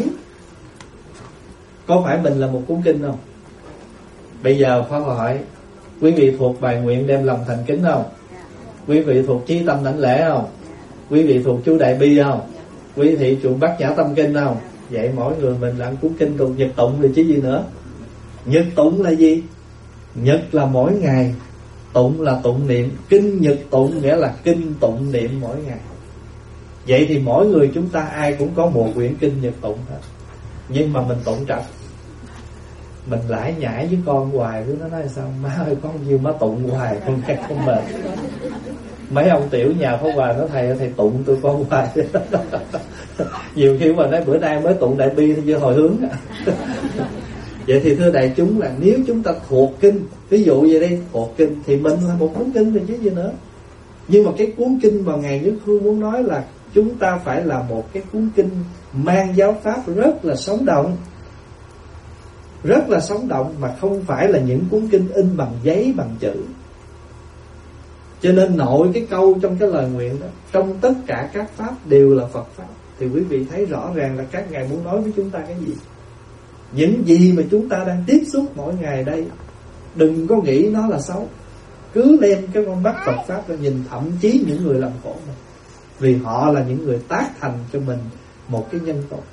Có phải mình là một cuốn kinh không? Bây giờ Pháp hỏi quý vị thuộc bài nguyện đem lòng thành kính không? Quý vị thuộc chí tâm đảnh lễ không? Quý vị thuộc chú Đại Bi không? Quý vị thuộc Bát Nhã Tâm Kinh không? Vậy mỗi người mình là cuốn kinh thuộc nhật tụng thì chứ gì nữa. Nhật tụng là gì? Nhật là mỗi ngày, tụng là tụng niệm. Kinh nhật tụng nghĩa là kinh tụng niệm mỗi ngày. Vậy thì mỗi người chúng ta ai cũng có một quyển kinh nhật tụng hết. Nhưng mà mình tụng trật. Mình lải nhải với con hoài, với nó nói sao má ơi con nhiêu má tụng hoài con nghe không mệt. Mấy ông tiểu nhà Pháp Hòa nói thầy thầy tụng tôi con hoài. Nhiều khi mà nói bữa nay mới tụng Đại Bi thôi hồi hướng. Vậy thì thưa đại chúng là nếu chúng ta thuộc kinh, ví dụ vậy đi, thuộc kinh thì mình là một cuốn kinh rồi chứ gì nữa. Nhưng mà cái cuốn kinh mà Ngài Nhất Hưu muốn nói là chúng ta phải là một cái cuốn kinh mang giáo pháp rất là sống động. Rất là sống động, mà không phải là những cuốn kinh in bằng giấy bằng chữ. Cho nên nội cái câu trong cái lời nguyện đó, trong tất cả các pháp đều là Phật pháp. Thì quý vị thấy rõ ràng là các ngài muốn nói với chúng ta cái gì. Những gì mà chúng ta đang tiếp xúc mỗi ngày đây, đừng có nghĩ nó là xấu. Cứ đem cái con mắt Phật pháp ra nhìn, thậm chí những người làm khổ mình, vì họ là những người tác thành cho mình một cái nhân tốt.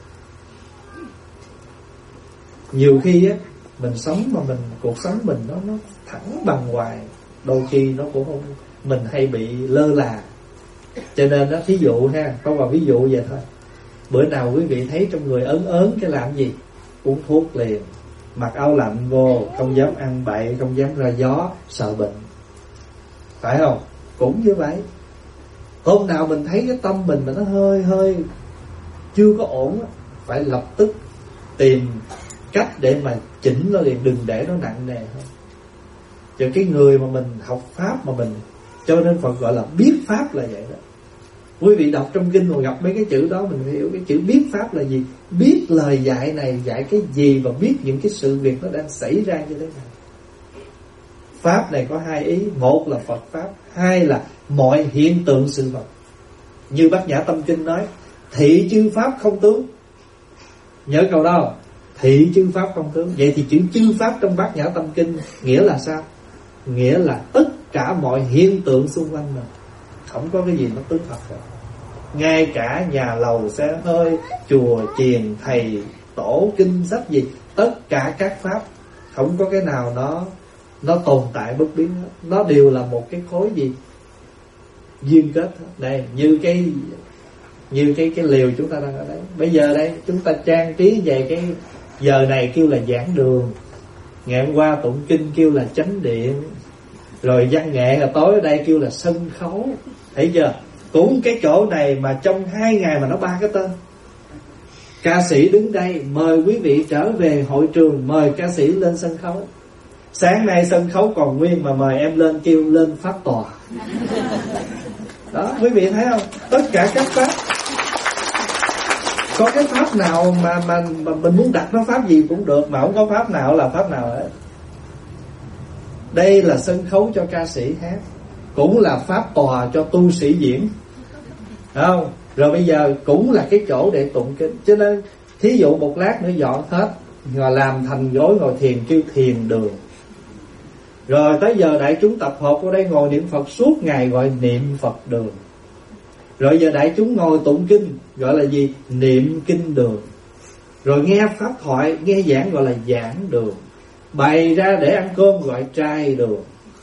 Nhiều khi á, mình sống mà mình cuộc sống mình nó nó thẳng bằng hoài, đôi khi nó cũng không, mình hay bị lơ là. Cho nên đó, thí dụ ha, có một ví dụ vậy thôi. Bữa nào quý vị thấy trong người ớn ớn cái làm gì? Uống thuốc liền, mặc áo lạnh vô, không dám ăn bậy, không dám ra gió, sợ bệnh, phải không? Cũng như vậy. Hôm nào mình thấy cái tâm mình mà nó hơi hơi chưa có ổn, phải lập tức tìm cách để mà chỉnh nó liền, đừng để nó nặng nề hơn. Cho cái người mà mình học pháp mà mình, cho nên Phật gọi là biết pháp là vậy đó. Quý vị đọc trong kinh mà gặp mấy cái chữ đó, mình phải hiểu cái chữ biết pháp là gì. Biết lời dạy này dạy cái gì, và biết những cái sự việc nó đang xảy ra như thế nào. Pháp này có hai ý. Một là Phật pháp, hai là mọi hiện tượng sự vật. Như Bát Nhã Tâm Kinh nói, thị chư pháp không tướng. Nhớ câu đó, thị chư pháp không tướng. Vậy thì chữ chư pháp trong Bát Nhã Tâm Kinh nghĩa là sao? Nghĩa là tất cả mọi hiện tượng xung quanh mình, không có cái gì nó tướng thật rồi. Ngay cả nhà lầu xe hơi, chùa chiền, thầy tổ, kinh sách gì, tất cả các pháp không có cái nào nó nó tồn tại bất biến hết. Nó đều là một cái khối gì duyên kết. Đây, như cái như cái cái liều chúng ta đang ở đây. Bây giờ đây chúng ta trang trí về cái giờ này kêu là giảng đường, ngày hôm qua tụng kinh kêu là chánh điện, rồi văn nghệ là tối ở đây kêu là sân khấu. Thấy chưa? Cũng cái chỗ này mà trong hai ngày mà nó ba cái tên. Ca sĩ đứng đây mời quý vị trở về hội trường, mời ca sĩ lên sân khấu. Sáng nay sân khấu còn nguyên mà mời em lên kêu lên pháp tòa. Đó, quý vị thấy không? Tất cả các pháp Có cái pháp nào mà, mà, mà mình muốn đặt nó pháp gì cũng được, mà không có pháp nào là pháp nào hết. Đây là sân khấu cho ca sĩ hát, cũng là pháp tòa cho tu sĩ diễn, phải không? Rồi bây giờ cũng là cái chỗ để tụng kinh. Cho nên thí dụ một lát nữa dọn hết, rồi làm thành gối ngồi thiền kêu thiền đường. Rồi tới giờ đại chúng tập hợp ở đây ngồi niệm Phật suốt ngày gọi niệm Phật đường. Rồi giờ đại chúng ngồi tụng kinh gọi là gì? Niệm kinh đường. Rồi nghe pháp thoại, nghe giảng gọi là giảng đường. Bày ra để ăn cơm gọi trai đường.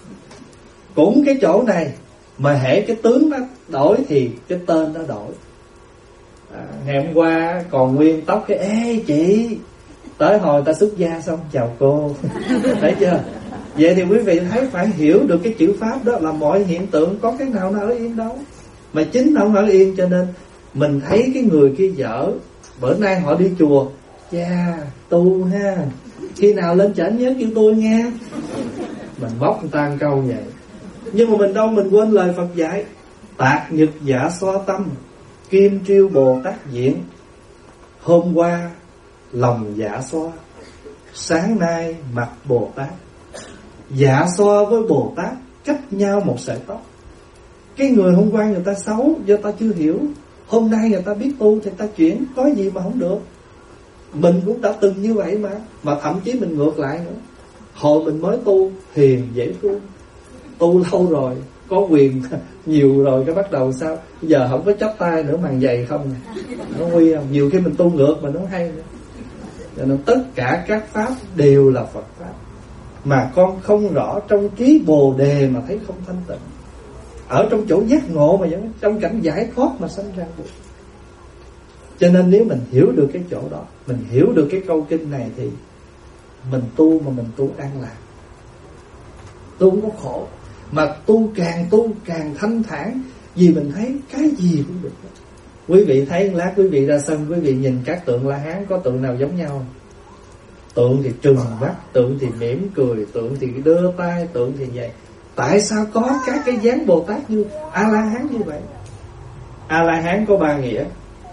Cũng cái chỗ này mà hễ cái tướng nó đổi thì cái tên nó đổi. À, ngày hôm qua còn nguyên tóc cái ê chị, tới hồi ta xuất gia xong chào cô. Thấy chưa? Vậy thì quý vị thấy phải hiểu được cái chữ pháp đó là mọi hiện tượng có cái nào nó ở yên đâu, mà chính nó không ở yên. Cho nên mình thấy cái người kia dở, bữa nay họ đi chùa, cha tu ha, khi nào lên chảnh nhớ kêu tôi nghe. Mình bóc người ta một câu vậy. Nhưng mà mình đâu, mình quên lời Phật dạy: tạc nhật dạ xoa tâm, kim triêu Bồ Tát diện. Hôm qua lòng dạ xoa, sáng nay mặt Bồ Tát. Dạ xoa với Bồ Tát cách nhau một sợi tóc. Cái người hôm qua người ta xấu do ta chưa hiểu, hôm nay người ta biết tu thì ta chuyển, có gì mà không được. Mình cũng đã từng như vậy mà, mà thậm chí mình ngược lại nữa. Hồi mình mới tu hiền dễ tu, tu lâu rồi có quyền nhiều rồi, cái bắt đầu sao giờ không có chắp tay nữa, màn dày không, nó nguy không? Nhiều khi mình tu ngược mà nó hay nữa. Cho nên tất cả các pháp đều là Phật pháp, mà con không rõ trong trí Bồ Đề mà thấy không thanh tịnh, ở trong chỗ giác ngộ mà vẫn trong cảnh giải thoát mà sanh ra buồn. Cho nên nếu mình hiểu được cái chỗ đó, mình hiểu được cái câu kinh này thì mình tu mà mình tu an lạc, tu không có khổ, mà tu càng tu càng thanh thản, vì mình thấy cái gì cũng được. Quý vị thấy lát quý vị ra sân, quý vị nhìn các tượng La Hán, có tượng nào giống nhau không? Tượng thì trừng mắt, tượng thì mỉm cười, tượng thì đưa tay, tượng thì vậy. Tại sao có các cái dáng Bồ Tát như A-la-hán như vậy? A-la-hán có ba nghĩa: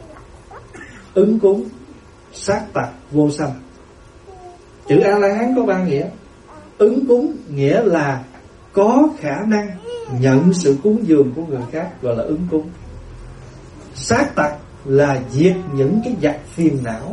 ứng cúng, sát tặc, vô sanh. Chữ A-la-hán có ba nghĩa. Ứng cúng nghĩa là có khả năng nhận sự cúng dường của người khác, gọi là ứng cúng. Sát tặc là diệt những cái vặt phiền não.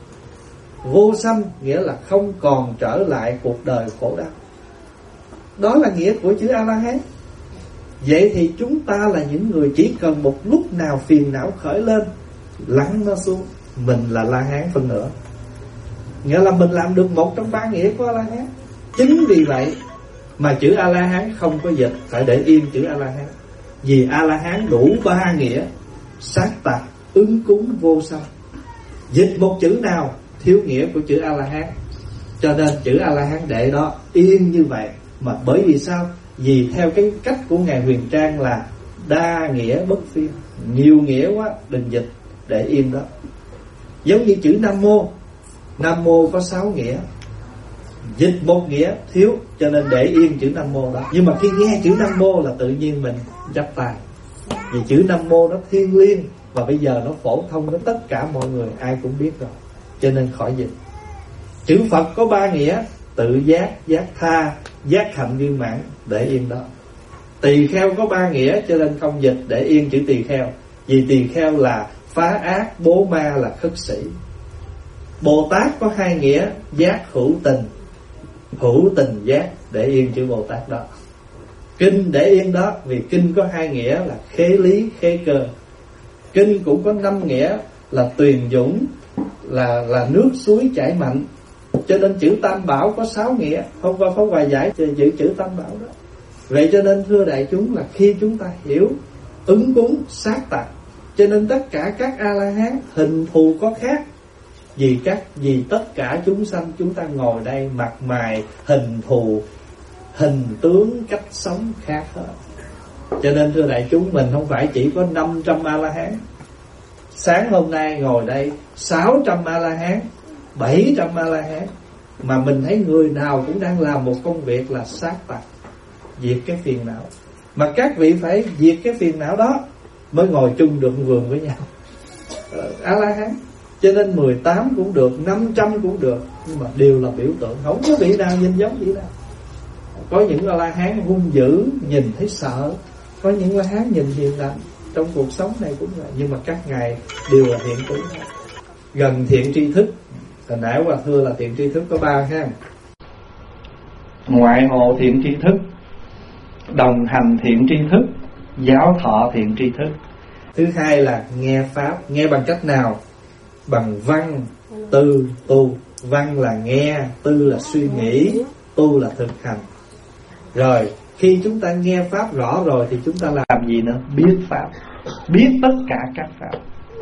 Vô sanh nghĩa là không còn trở lại cuộc đời khổ đau. Đó là nghĩa của chữ A-la-hán. Vậy thì chúng ta là những người chỉ cần một lúc nào phiền não khởi lên, lắng nó xuống, mình là La-hán phần nữa. Nghĩa là mình làm được một trong ba nghĩa của A-la-hán. Chính vì vậy mà chữ A-la-hán không có dịch, phải để yên chữ A-la-hán. Vì A-la-hán đủ ba nghĩa: sát tặc, ứng cúng, vô sanh. Dịch một chữ nào thiếu nghĩa của chữ A-la-hán. Cho nên chữ A-la-hán để đó yên như vậy. Mà bởi vì sao? Vì theo cái cách của Ngài Huyền Trang là đa nghĩa bất phiên, nhiều nghĩa quá đừng dịch, để yên đó. Giống như chữ Nam Mô. Nam Mô có sáu nghĩa, dịch một nghĩa thiếu, cho nên để yên chữ Nam Mô đó. Nhưng mà khi nghe chữ Nam Mô là tự nhiên mình chắp tay, vì chữ Nam Mô nó thiêng liêng, và bây giờ nó phổ thông với tất cả mọi người, ai cũng biết rồi, cho nên khỏi dịch. Chữ Phật có ba nghĩa: tự giác, giác tha, giác hạnh viên mãn, để yên đó. Tỳ kheo có ba nghĩa, cho nên không dịch, để yên chữ tỳ kheo. Vì tỳ kheo là phá ác, bố ma, là khất sĩ. Bồ Tát có hai nghĩa: giác hữu tình, hữu tình giác, để yên chữ Bồ Tát đó. Kinh để yên đó, vì kinh có hai nghĩa là khế lý, khế cơ. Kinh cũng có năm nghĩa là tuyền dũng, là là nước suối chảy mạnh. Cho nên chữ Tam Bảo có sáu nghĩa. Hôm qua Pháp Hòa giải chữ chữ Tam Bảo đó. Vậy cho nên thưa đại chúng, là khi chúng ta hiểu ứng cúng, sát tặc, cho nên tất cả các A-la-hán hình thù có khác. Vì các vì tất cả chúng sanh chúng ta ngồi đây, mặt mày hình thù, hình tướng, cách sống khác hết. Cho nên thưa đại chúng, mình không phải chỉ có năm trăm A-la-hán. Sáng hôm nay ngồi đây sáu trăm A-la-hán, bảy trăm A-la-hán, mà mình thấy người nào cũng đang làm một công việc là sát tặc, diệt cái phiền não. Mà các vị phải diệt cái phiền não đó mới ngồi chung được vườn với nhau. A-la-hán Cho nên mười tám cũng được, năm trăm cũng được, nhưng mà đều là biểu tượng, không có vị nào nhìn giống vị nào. Có những A La Hán hung dữ, nhìn thấy sợ. Có những A La Hán nhìn hiền lành. Trong cuộc sống này cũng vậy. Nhưng mà các ngài đều là thiện trí. Gần thiện tri thức. Hồi nãy Hòa thưa là thiện tri thức có ba ha. Ngoại hộ thiện tri thức, đồng hành thiện tri thức, giáo thọ thiện tri thức. Thứ hai là nghe Pháp. Nghe bằng cách nào? Bằng văn, tư, tu. Văn là nghe, tư là suy nghĩ, tu là thực hành. Rồi khi chúng ta nghe Pháp rõ rồi thì chúng ta làm gì nữa? Biết Pháp. Biết tất cả các Pháp.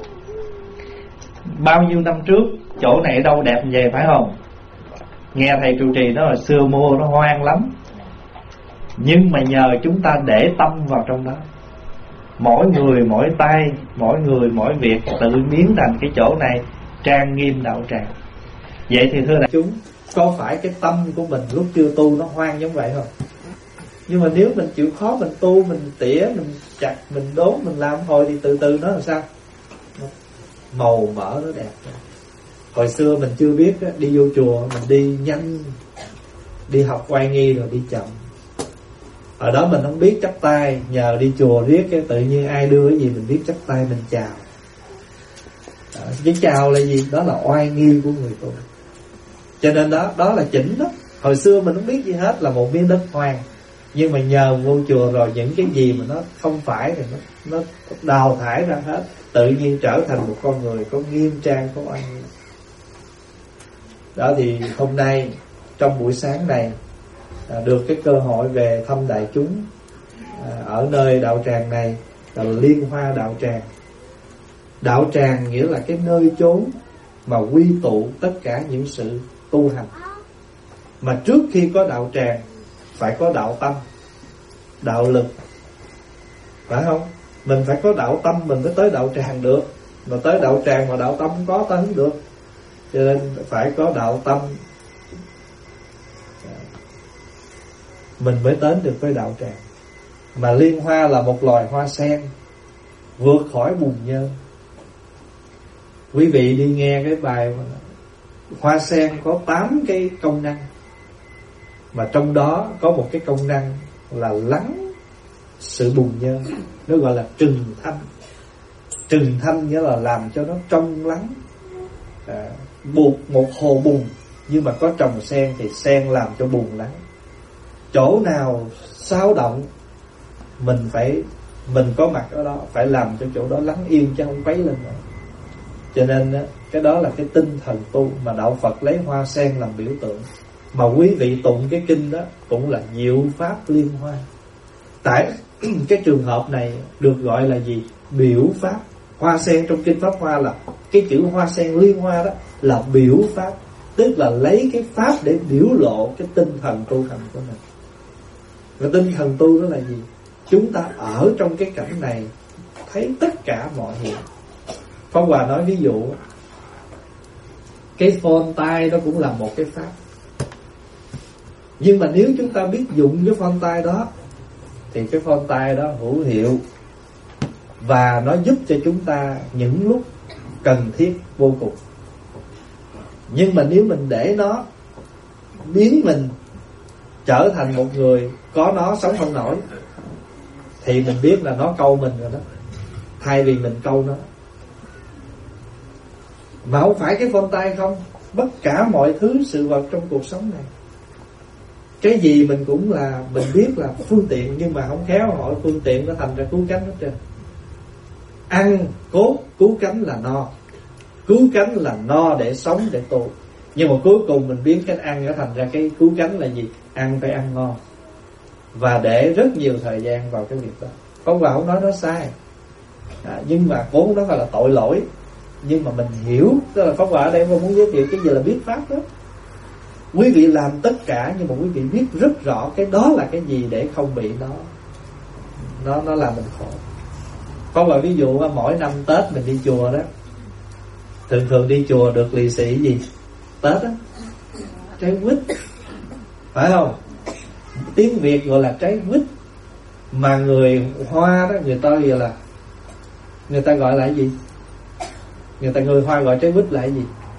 Bao nhiêu năm trước chỗ này đâu đẹp như vậy phải không? Nghe thầy trụ trì đó là xưa mua nó hoang lắm. Nhưng mà nhờ chúng ta để tâm vào trong đó, mỗi người mỗi tay, mỗi người mỗi việc tự biến thành cái chỗ này trang nghiêm đạo tràng. Vậy thì thưa đại chúng, có phải cái tâm của mình lúc chưa tu nó hoang giống vậy không? Nhưng mà nếu mình chịu khó, mình tu, mình tỉa, mình chặt, mình đốn, mình làm thôi thì từ từ nó làm sao? Màu mỡ nó đẹp. Hồi xưa mình chưa biết đó, đi vô chùa mình đi nhanh, đi học oai nghi rồi đi chậm. Ở đó mình không biết chắp tay, nhờ đi chùa riết cái tự nhiên ai đưa cái gì mình biết chắp tay mình chào. Đó, cái chào là gì? Đó là oai nghi của người tu. Cho nên đó, đó là chỉnh đó. Hồi xưa mình không biết gì hết, là một miếng đất hoang. Nhưng mà nhờ vô chùa rồi những cái gì mà nó không phải thì nó, nó đào thải ra hết. Tự nhiên trở thành một con người có nghiêm trang, có oai nghi. Đó thì hôm nay trong buổi sáng này à, được cái cơ hội về thăm đại chúng à, ở nơi đạo tràng này là Liên Hoa đạo tràng. Đạo tràng nghĩa là cái nơi chốn mà quy tụ tất cả những sự tu hành. Mà trước khi có đạo tràng phải có đạo tâm, đạo lực, phải không? Mình phải có đạo tâm mình mới tới đạo tràng được. Mà tới đạo tràng mà đạo tâm không có ta không được. Cho nên phải có đạo tâm mình mới đến được với đạo tràng. Mà liên hoa là một loài hoa sen vượt khỏi bùn nhơ. Quý vị đi nghe cái bài mà hoa sen có tám cái công năng, mà trong đó có một cái công năng là lắng sự bùn nhơ, nó gọi là trừng thanh. Trừng thanh nghĩa là làm cho nó trong lắng. à, Buộc một hồ bùn, nhưng mà có trồng sen thì sen làm cho bùn lắng. Chỗ nào xáo động mình phải mình có mặt ở đó, phải làm cho chỗ đó lắng yên chứ không quấy lên nữa. Cho nên cái đó là cái tinh thần tu mà đạo Phật lấy hoa sen làm biểu tượng. Mà quý vị tụng cái kinh đó cũng là diệu pháp liên hoa. Tại cái trường hợp này được gọi là gì? Biểu pháp. Hoa sen trong kinh Pháp Hoa là cái chữ hoa sen liên hoa đó là biểu pháp, tức là lấy cái pháp để biểu lộ cái tinh thần tu hành của mình. Và tinh thần tu đó là gì? Chúng ta ở trong cái cảnh này thấy tất cả mọi hiện. Pháp Hòa nói ví dụ, cái phone tai đó cũng là một cái pháp. Nhưng mà nếu chúng ta biết dụng cái phone tai đó thì cái phone tai đó hữu hiệu, và nó giúp cho chúng ta những lúc cần thiết vô cùng. Nhưng mà nếu mình để nó biến mình trở thành một người có nó sống không nổi thì mình biết là nó câu mình rồi đó, thay vì mình câu nó. Mà không phải cái phone tay không, tất cả mọi thứ sự vật trong cuộc sống này, cái gì mình cũng là mình biết là phương tiện, nhưng mà không khéo hỏi phương tiện nó thành ra cứu cánh hết trơn. Ăn cốt cứu cánh là no, cứu cánh là no để sống để tu. Nhưng mà cuối cùng mình biến cái ăn nó thành ra cái cứu cánh là gì? Ăn phải ăn ngon, và để rất nhiều thời gian vào cái việc đó. Con vào không nói nó sai, à, nhưng mà vốn đó phải là tội lỗi. Nhưng mà mình hiểu, tức là Pháp Hòa ở đây không muốn giới thiệu cái gì là biết pháp đó. Quý vị làm tất cả, nhưng mà quý vị biết rất rõ cái đó là cái gì để không bị nó Nó nó làm mình khổ. Có một ví dụ mỗi năm Tết mình đi chùa đó, thường thường đi chùa được lì xì gì Tết á, trái quýt, phải không? Tiếng Việt gọi là trái quýt, mà người Hoa đó người ta gọi là người ta gọi là cái gì? Người ta người Hoa gọi trái quýt là cái gì?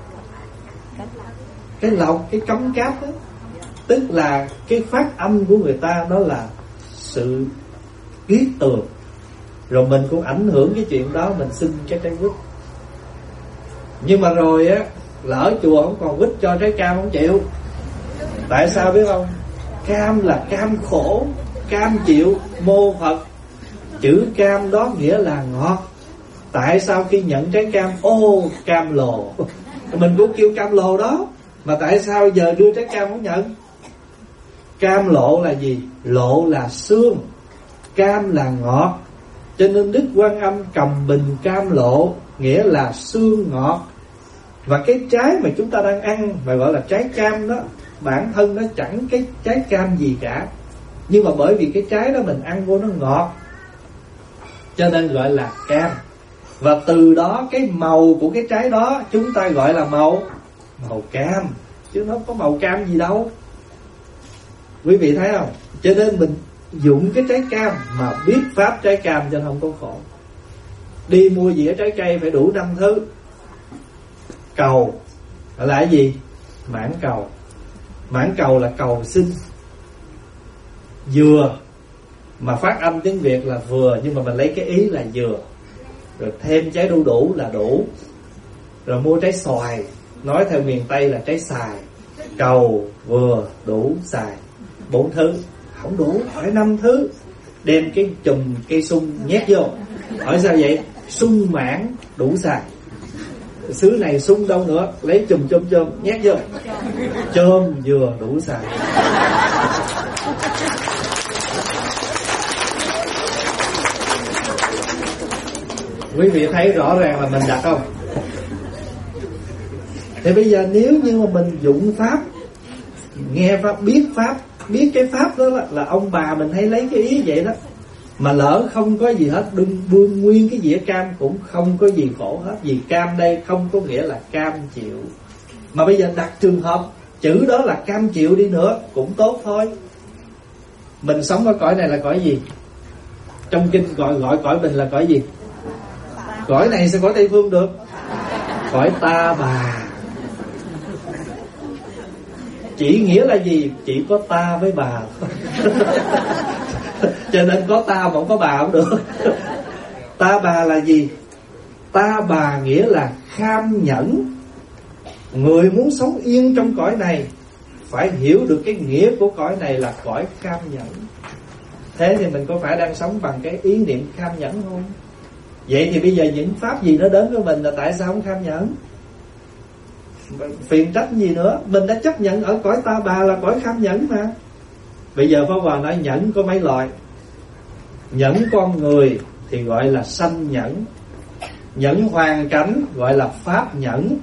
Cái lọc, cái cống cáp đó. Tức là cái phát âm của người ta đó là sự kiết tường. Rồi mình cũng ảnh hưởng cái chuyện đó, mình xin cái trái quýt. Nhưng mà rồi á, lỡ chùa không còn quýt cho trái cam không chịu. Tại sao biết không? Cam là cam khổ, cam chịu mô Phật. Chữ cam đó nghĩa là ngọt. Tại sao khi nhận trái cam, ô cam lồ, mình cũng kêu cam lồ đó, mà tại sao giờ đưa trái cam không nhận? Cam lộ là gì? Lộ là xương, cam là ngọt. Cho nên Đức Quan Âm cầm bình cam lộ, nghĩa là xương ngọt. Và cái trái mà chúng ta đang ăn mà gọi là trái cam đó, bản thân nó chẳng cái trái cam gì cả, nhưng mà bởi vì cái trái đó mình ăn vô nó ngọt, cho nên gọi là cam. Và từ đó cái màu của cái trái đó chúng ta gọi là màu màu cam, chứ nó có màu cam gì đâu. Quý vị thấy không? Cho nên mình dụng cái trái cam mà biết pháp trái cam cho nên không có khổ. Đi mua dĩa trái cây phải đủ năm thứ. Cầu là cái gì? Mãn cầu. Mãn cầu là cầu xin. Dừa mà phát âm tiếng Việt là vừa, nhưng mà mình lấy cái ý là dừa. Rồi thêm trái đu đủ là đủ. Rồi mua trái xoài, nói theo miền Tây là trái xài. Cầu, vừa, đủ, xài. Bốn thứ. Không đủ, phải năm thứ. Đem cái chùm cây sung nhét vô. Hỏi sao vậy? Sung mãn đủ xài. Xứ này sung đâu nữa, lấy chùm chôm chôm nhét vô. Chôm vừa đủ xài. Quý vị thấy rõ ràng là mình đặt không? Thì bây giờ nếu như mà mình dụng pháp, nghe pháp, biết pháp, biết cái pháp đó là, là ông bà mình hay lấy cái ý vậy đó, mà lỡ không có gì hết, đừng buông nguyên cái dĩa cam cũng không có gì khổ hết. Vì cam đây không có nghĩa là cam chịu, mà bây giờ đặt trường hợp chữ đó là cam chịu đi nữa cũng tốt thôi. Mình sống ở cõi này là cõi gì? Trong kinh gọi gọi cõi mình là cõi gì? Cõi này sẽ cõi Tây Phương được? Cõi ta bà. Chỉ nghĩa là gì? Chỉ có ta với bà thôi. Cho nên có ta mà không có bà không được. Ta bà là gì? Ta bà nghĩa là kham nhẫn. Người muốn sống yên trong cõi này phải hiểu được cái nghĩa của cõi này là cõi kham nhẫn. Thế thì mình có phải đang sống bằng cái ý niệm kham nhẫn không? Vậy thì bây giờ những pháp gì nó đến với mình là tại sao không kham nhẫn? Phiền trách gì nữa? Mình đã chấp nhận ở cõi ta bà là cõi kham nhẫn mà. Bây giờ Pháp Hòa nói nhẫn có mấy loại. Nhẫn con người thì gọi là sanh nhẫn. Nhẫn hoàn cảnh gọi là pháp nhẫn.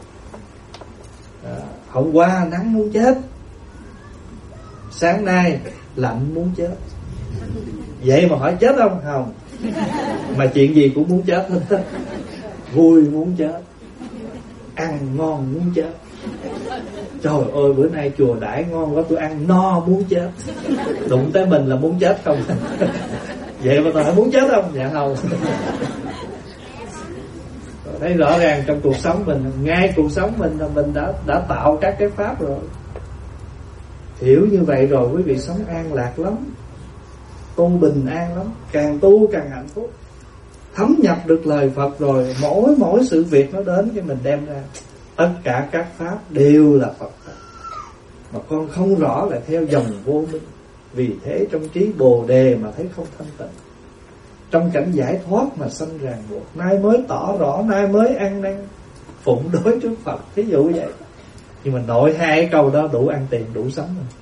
à, Hôm qua nắng muốn chết, sáng nay lạnh muốn chết. Vậy mà hỏi chết không? Không. Mà chuyện gì cũng muốn chết hết. Vui muốn chết, ăn ngon muốn chết. Trời ơi bữa nay chùa đãi ngon quá, tôi ăn no muốn chết. Đụng tới mình là muốn chết không? Vậy mà tôi hỏi muốn chết không? Dạ không. Thấy rõ ràng trong cuộc sống mình, ngay cuộc sống mình là mình đã đã tạo các cái pháp rồi. Hiểu như vậy rồi quý vị sống an lạc lắm, tu bình an lắm, càng tu càng hạnh phúc. Thấm nhập được lời Phật rồi, mỗi mỗi sự việc nó đến cái mình đem ra, tất cả các pháp đều là Phật. Mà con không rõ là theo dòng vô minh. Vì thế trong trí Bồ Đề mà thấy không thanh tịnh, trong cảnh giải thoát mà sanh ràng buộc. Nay mới tỏ rõ, nay mới ăn năn phụng đối trước Phật, ví dụ vậy. Nhưng mà nội hai cái câu đó đủ ăn tiền, đủ sống rồi.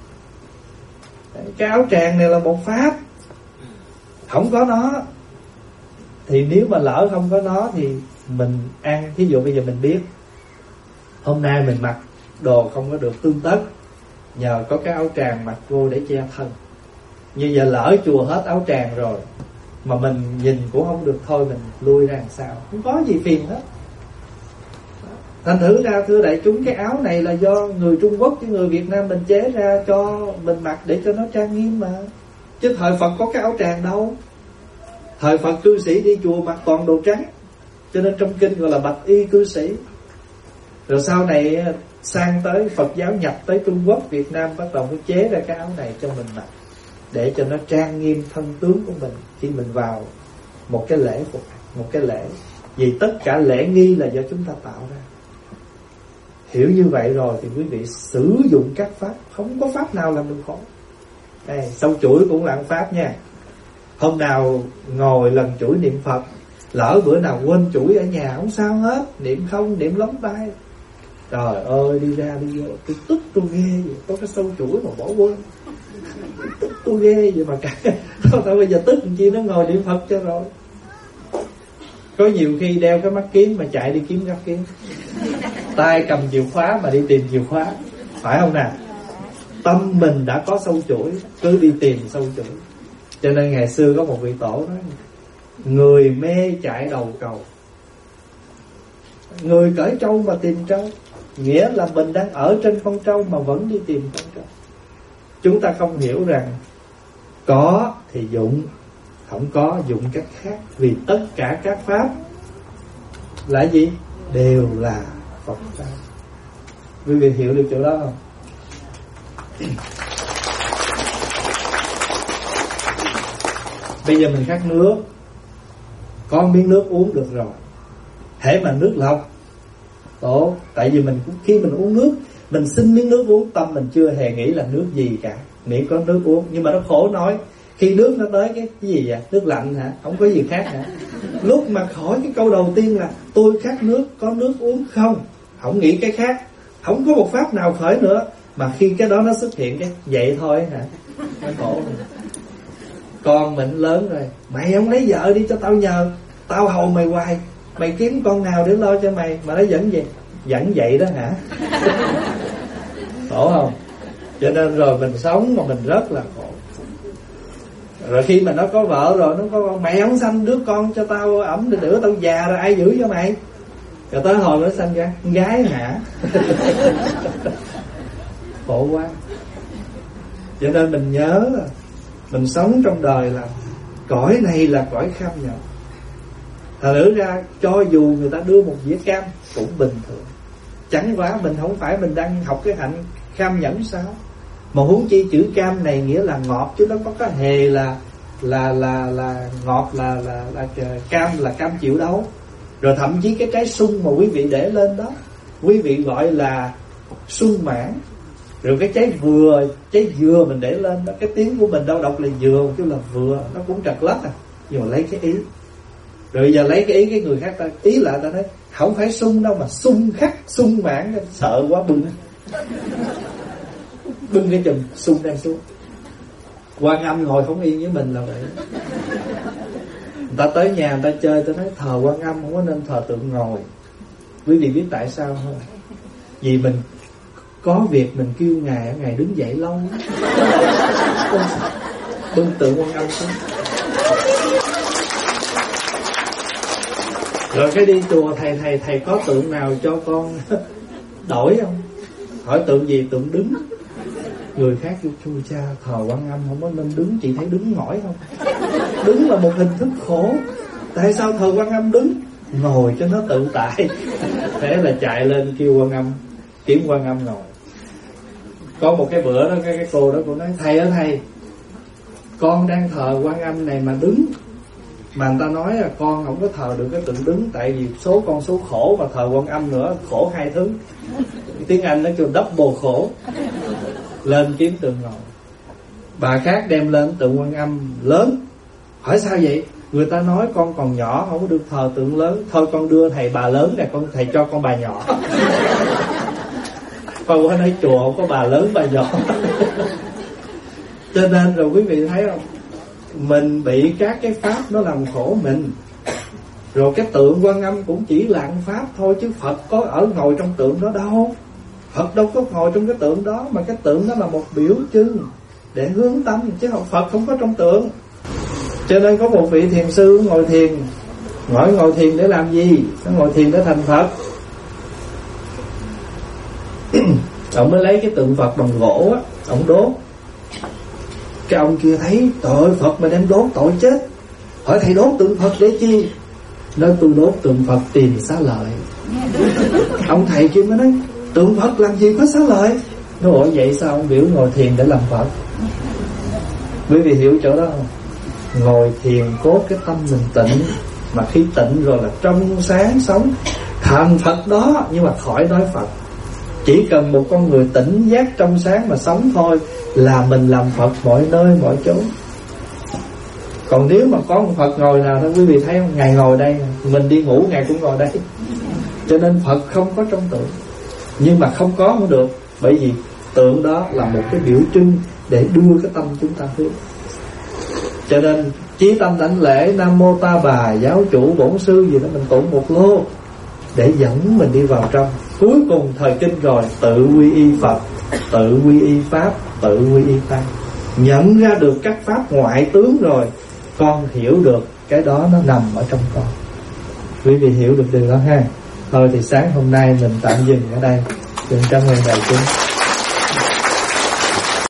Cái áo tràng này là một pháp, không có nó thì nếu mà lỡ không có nó thì mình ăn. Thí dụ bây giờ mình biết hôm nay mình mặc đồ không có được tương tất, nhờ có cái áo tràng mặc vô để che thân. Như giờ lỡ chùa hết áo tràng rồi mà mình nhìn cũng không được, thôi mình lui ra làm sao, không có gì phiền hết. Thành thử ra thưa đại chúng, cái áo này là do người Trung Quốc chứ người Việt Nam mình chế ra cho mình mặc để cho nó trang nghiêm mà. Chứ thời Phật có cái áo tràng đâu. Thời Phật cư sĩ đi chùa mặc toàn đồ trắng, cho nên trong kinh gọi là bạch y cư sĩ. Rồi sau này sang tới Phật giáo nhập tới Trung Quốc, Việt Nam bắt đầu mới chế ra cái áo này cho mình mặc, để cho nó trang nghiêm thân tướng của mình khi mình vào một cái lễ phục, một cái lễ. Vì tất cả lễ nghi là do chúng ta tạo ra. Hiểu như vậy rồi thì quý vị sử dụng các pháp, không có pháp nào làm được khổ. Đây, sâu chuỗi cũng là pháp nha. Hôm nào ngồi lần chuỗi niệm Phật, lỡ bữa nào quên chuỗi ở nhà không sao hết, niệm không, niệm lóng tay. Trời ơi, đi ra đi vô, tôi tức tôi ghê vậy, có cái sâu chuỗi mà bỏ quên. Tức tôi ghê vậy mà cả. Thôi bây giờ tức làm chi, nó ngồi niệm Phật cho rồi. Có nhiều khi đeo cái mắt kiếm mà chạy đi kiếm mắt kiếm, tay cầm chìa khóa mà đi tìm chìa khóa, phải không nào? Tâm mình đã có sâu chuỗi, cứ đi tìm sâu chuỗi. Cho nên ngày xưa có một vị tổ nói: người mê chạy đầu cầu, người cởi trâu mà tìm trâu. Nghĩa là mình đang ở trên con trâu mà vẫn đi tìm con trâu. Chúng ta không hiểu rằng có thì dụng, không có dụng cách khác. Vì tất cả các pháp là gì? Đều là Phật pháp. Quý vị hiểu được chỗ đó không? Bây giờ mình khát nước, có miếng nước uống được rồi. Hễ mà nước lọc tốt. Tại vì mình khi mình uống nước, mình xin miếng nước uống, tâm mình chưa hề nghĩ là nước gì cả, miễn có nước uống. Nhưng mà nó khổ nói, khi nước nó tới cái, cái gì vậy? Nước lạnh hả? Không có gì khác hả? Lúc mà hỏi cái câu đầu tiên là tôi khát nước, có nước uống không? Không nghĩ cái khác, không có một pháp nào khởi nữa. Mà khi cái đó nó xuất hiện cái vậy thôi hả? Nó khổ. Con mình lớn rồi, mày không lấy vợ đi cho tao nhờ, tao hầu mày hoài, mày kiếm con nào để lo cho mày mà nó dẫn gì? Dẫn vậy đó hả? Khổ không? Cho nên rồi mình sống mà mình rất là khổ. Rồi khi mà nó có vợ rồi, nó có con, mày không sanh đứa con cho tao ẩm để đỡ tao già rồi ai giữ cho mày? Rồi tới hồi nó sanh ra con gái hả? Khổ quá. Cho nên mình nhớ là mình sống trong đời là cõi này là cõi kham nhẫn. Thật nữ ra cho dù người ta đưa một dĩa cam cũng bình thường. Chẳng quá mình không phải mình đang học cái hạnh kham nhẫn sao? Mà huống chi chữ cam này nghĩa là ngọt, chứ nó có cái hề là là là là ngọt là là, là, là cam là cam chịu đâu. Rồi thậm chí cái trái sung mà quý vị để lên đó, quý vị gọi là sung mãn. Rồi cái trái vừa, trái dừa mình để lên đó, cái tiếng của mình đâu đọc là dừa, chứ là vừa, nó cũng trật lất à. Nhưng mà lấy cái ý. Rồi giờ lấy cái ý cái người khác ta ý lại ta nói không phải sung đâu mà sung khắc, sung mãn, sợ quá bưng. Bưng cái chùm sung đang xuống. Quan Âm ngồi không yên với mình là vậy. Người ta tới nhà người ta chơi, ta nói thờ Quan Âm không có nên thờ tượng ngồi. Quý vị biết tại sao không? Vì mình có việc mình kêu ngài, ngài đứng dậy lâu. Bưng tượng Quan Âm xuống. Rồi cái đi chùa, thầy thầy thầy có tượng nào cho con đổi không? Hỏi tượng gì? Tượng đứng. Người khác kêu chui cha thờ Quan Âm không có nên đứng, chị thấy đứng mỏi không? Đứng là một hình thức khổ. Tại sao thờ Quan Âm đứng? Ngồi cho nó tự tại. Thế là chạy lên kêu Quan Âm, kiếm Quan Âm ngồi. Có một cái bữa đó cái, cái cô đó cũng nói thầy ơi thầy, con đang thờ Quan Âm này mà đứng, mà người ta nói là con không có thờ được cái tượng đứng, tại vì số con số khổ, mà thờ Quan Âm nữa khổ hai thứ. Tiếng Anh nó kêu double khổ. Lên kiếm tượng ngồi. Bà khác đem lên tượng Quan Âm lớn. Hỏi sao vậy? Người ta nói con còn nhỏ không có được thờ tượng lớn, thôi con đưa thầy bà lớn này, con thầy cho con bà nhỏ. Con có nói chùa không có bà lớn bà nhỏ. Cho nên rồi quý vị thấy không, mình bị các cái pháp nó làm khổ mình. Rồi cái tượng Quan Âm cũng chỉ là pháp thôi, chứ Phật có ở ngồi trong tượng đó đâu. Phật đâu có ngồi trong cái tượng đó, mà cái tượng đó là một biểu trưng để hướng tâm, chứ không, Phật không có trong tượng. Cho nên có một vị thiền sư ngồi thiền. Ngồi ngồi thiền để làm gì? Nó ngồi thiền để thành Phật. Ông mới lấy cái tượng Phật bằng gỗ á, ông đốt. Cái ông kia thấy tội Phật mà đem đốt tội chết. Hỏi thầy đốt tượng Phật để chi? Nói tôi đốt tượng Phật tìm xá lợi. Ông thầy kia mới nói tượng Phật làm gì có xá lợi. Nói ủa vậy sao ông biểu ngồi thiền để làm Phật? Quý vị hiểu chỗ đó không? Ngồi thiền cố cái tâm mình tịnh, mà khi tịnh rồi là trong sáng sống thành Phật đó, nhưng mà khỏi nói Phật. Chỉ cần một con người tỉnh giác trong sáng mà sống thôi là mình làm Phật mọi nơi mọi chỗ. Còn nếu mà có một Phật ngồi nào đó, quý vị thấy không? Ngài ngồi đây, mình đi ngủ Ngài cũng ngồi đây. Cho nên Phật không có trong tượng. Nhưng mà không có cũng được, bởi vì tượng đó là một cái biểu trưng để đưa cái tâm chúng ta hướng. Cho nên chí tâm đảnh lễ Nam Mô Ta Bà giáo chủ bổn sư gì đó mình tụng một lô để dẫn mình đi vào trong. Cuối cùng thời kinh rồi tự quy y Phật, tự quy y Pháp, tự quy y Tăng. Nhận ra được các pháp ngoại tướng rồi, con hiểu được cái đó nó nằm ở trong con. Quý vị hiểu được điều đó ha. Thôi thì sáng hôm nay mình tạm dừng ở đây. Xin cảm ơn đại chúng.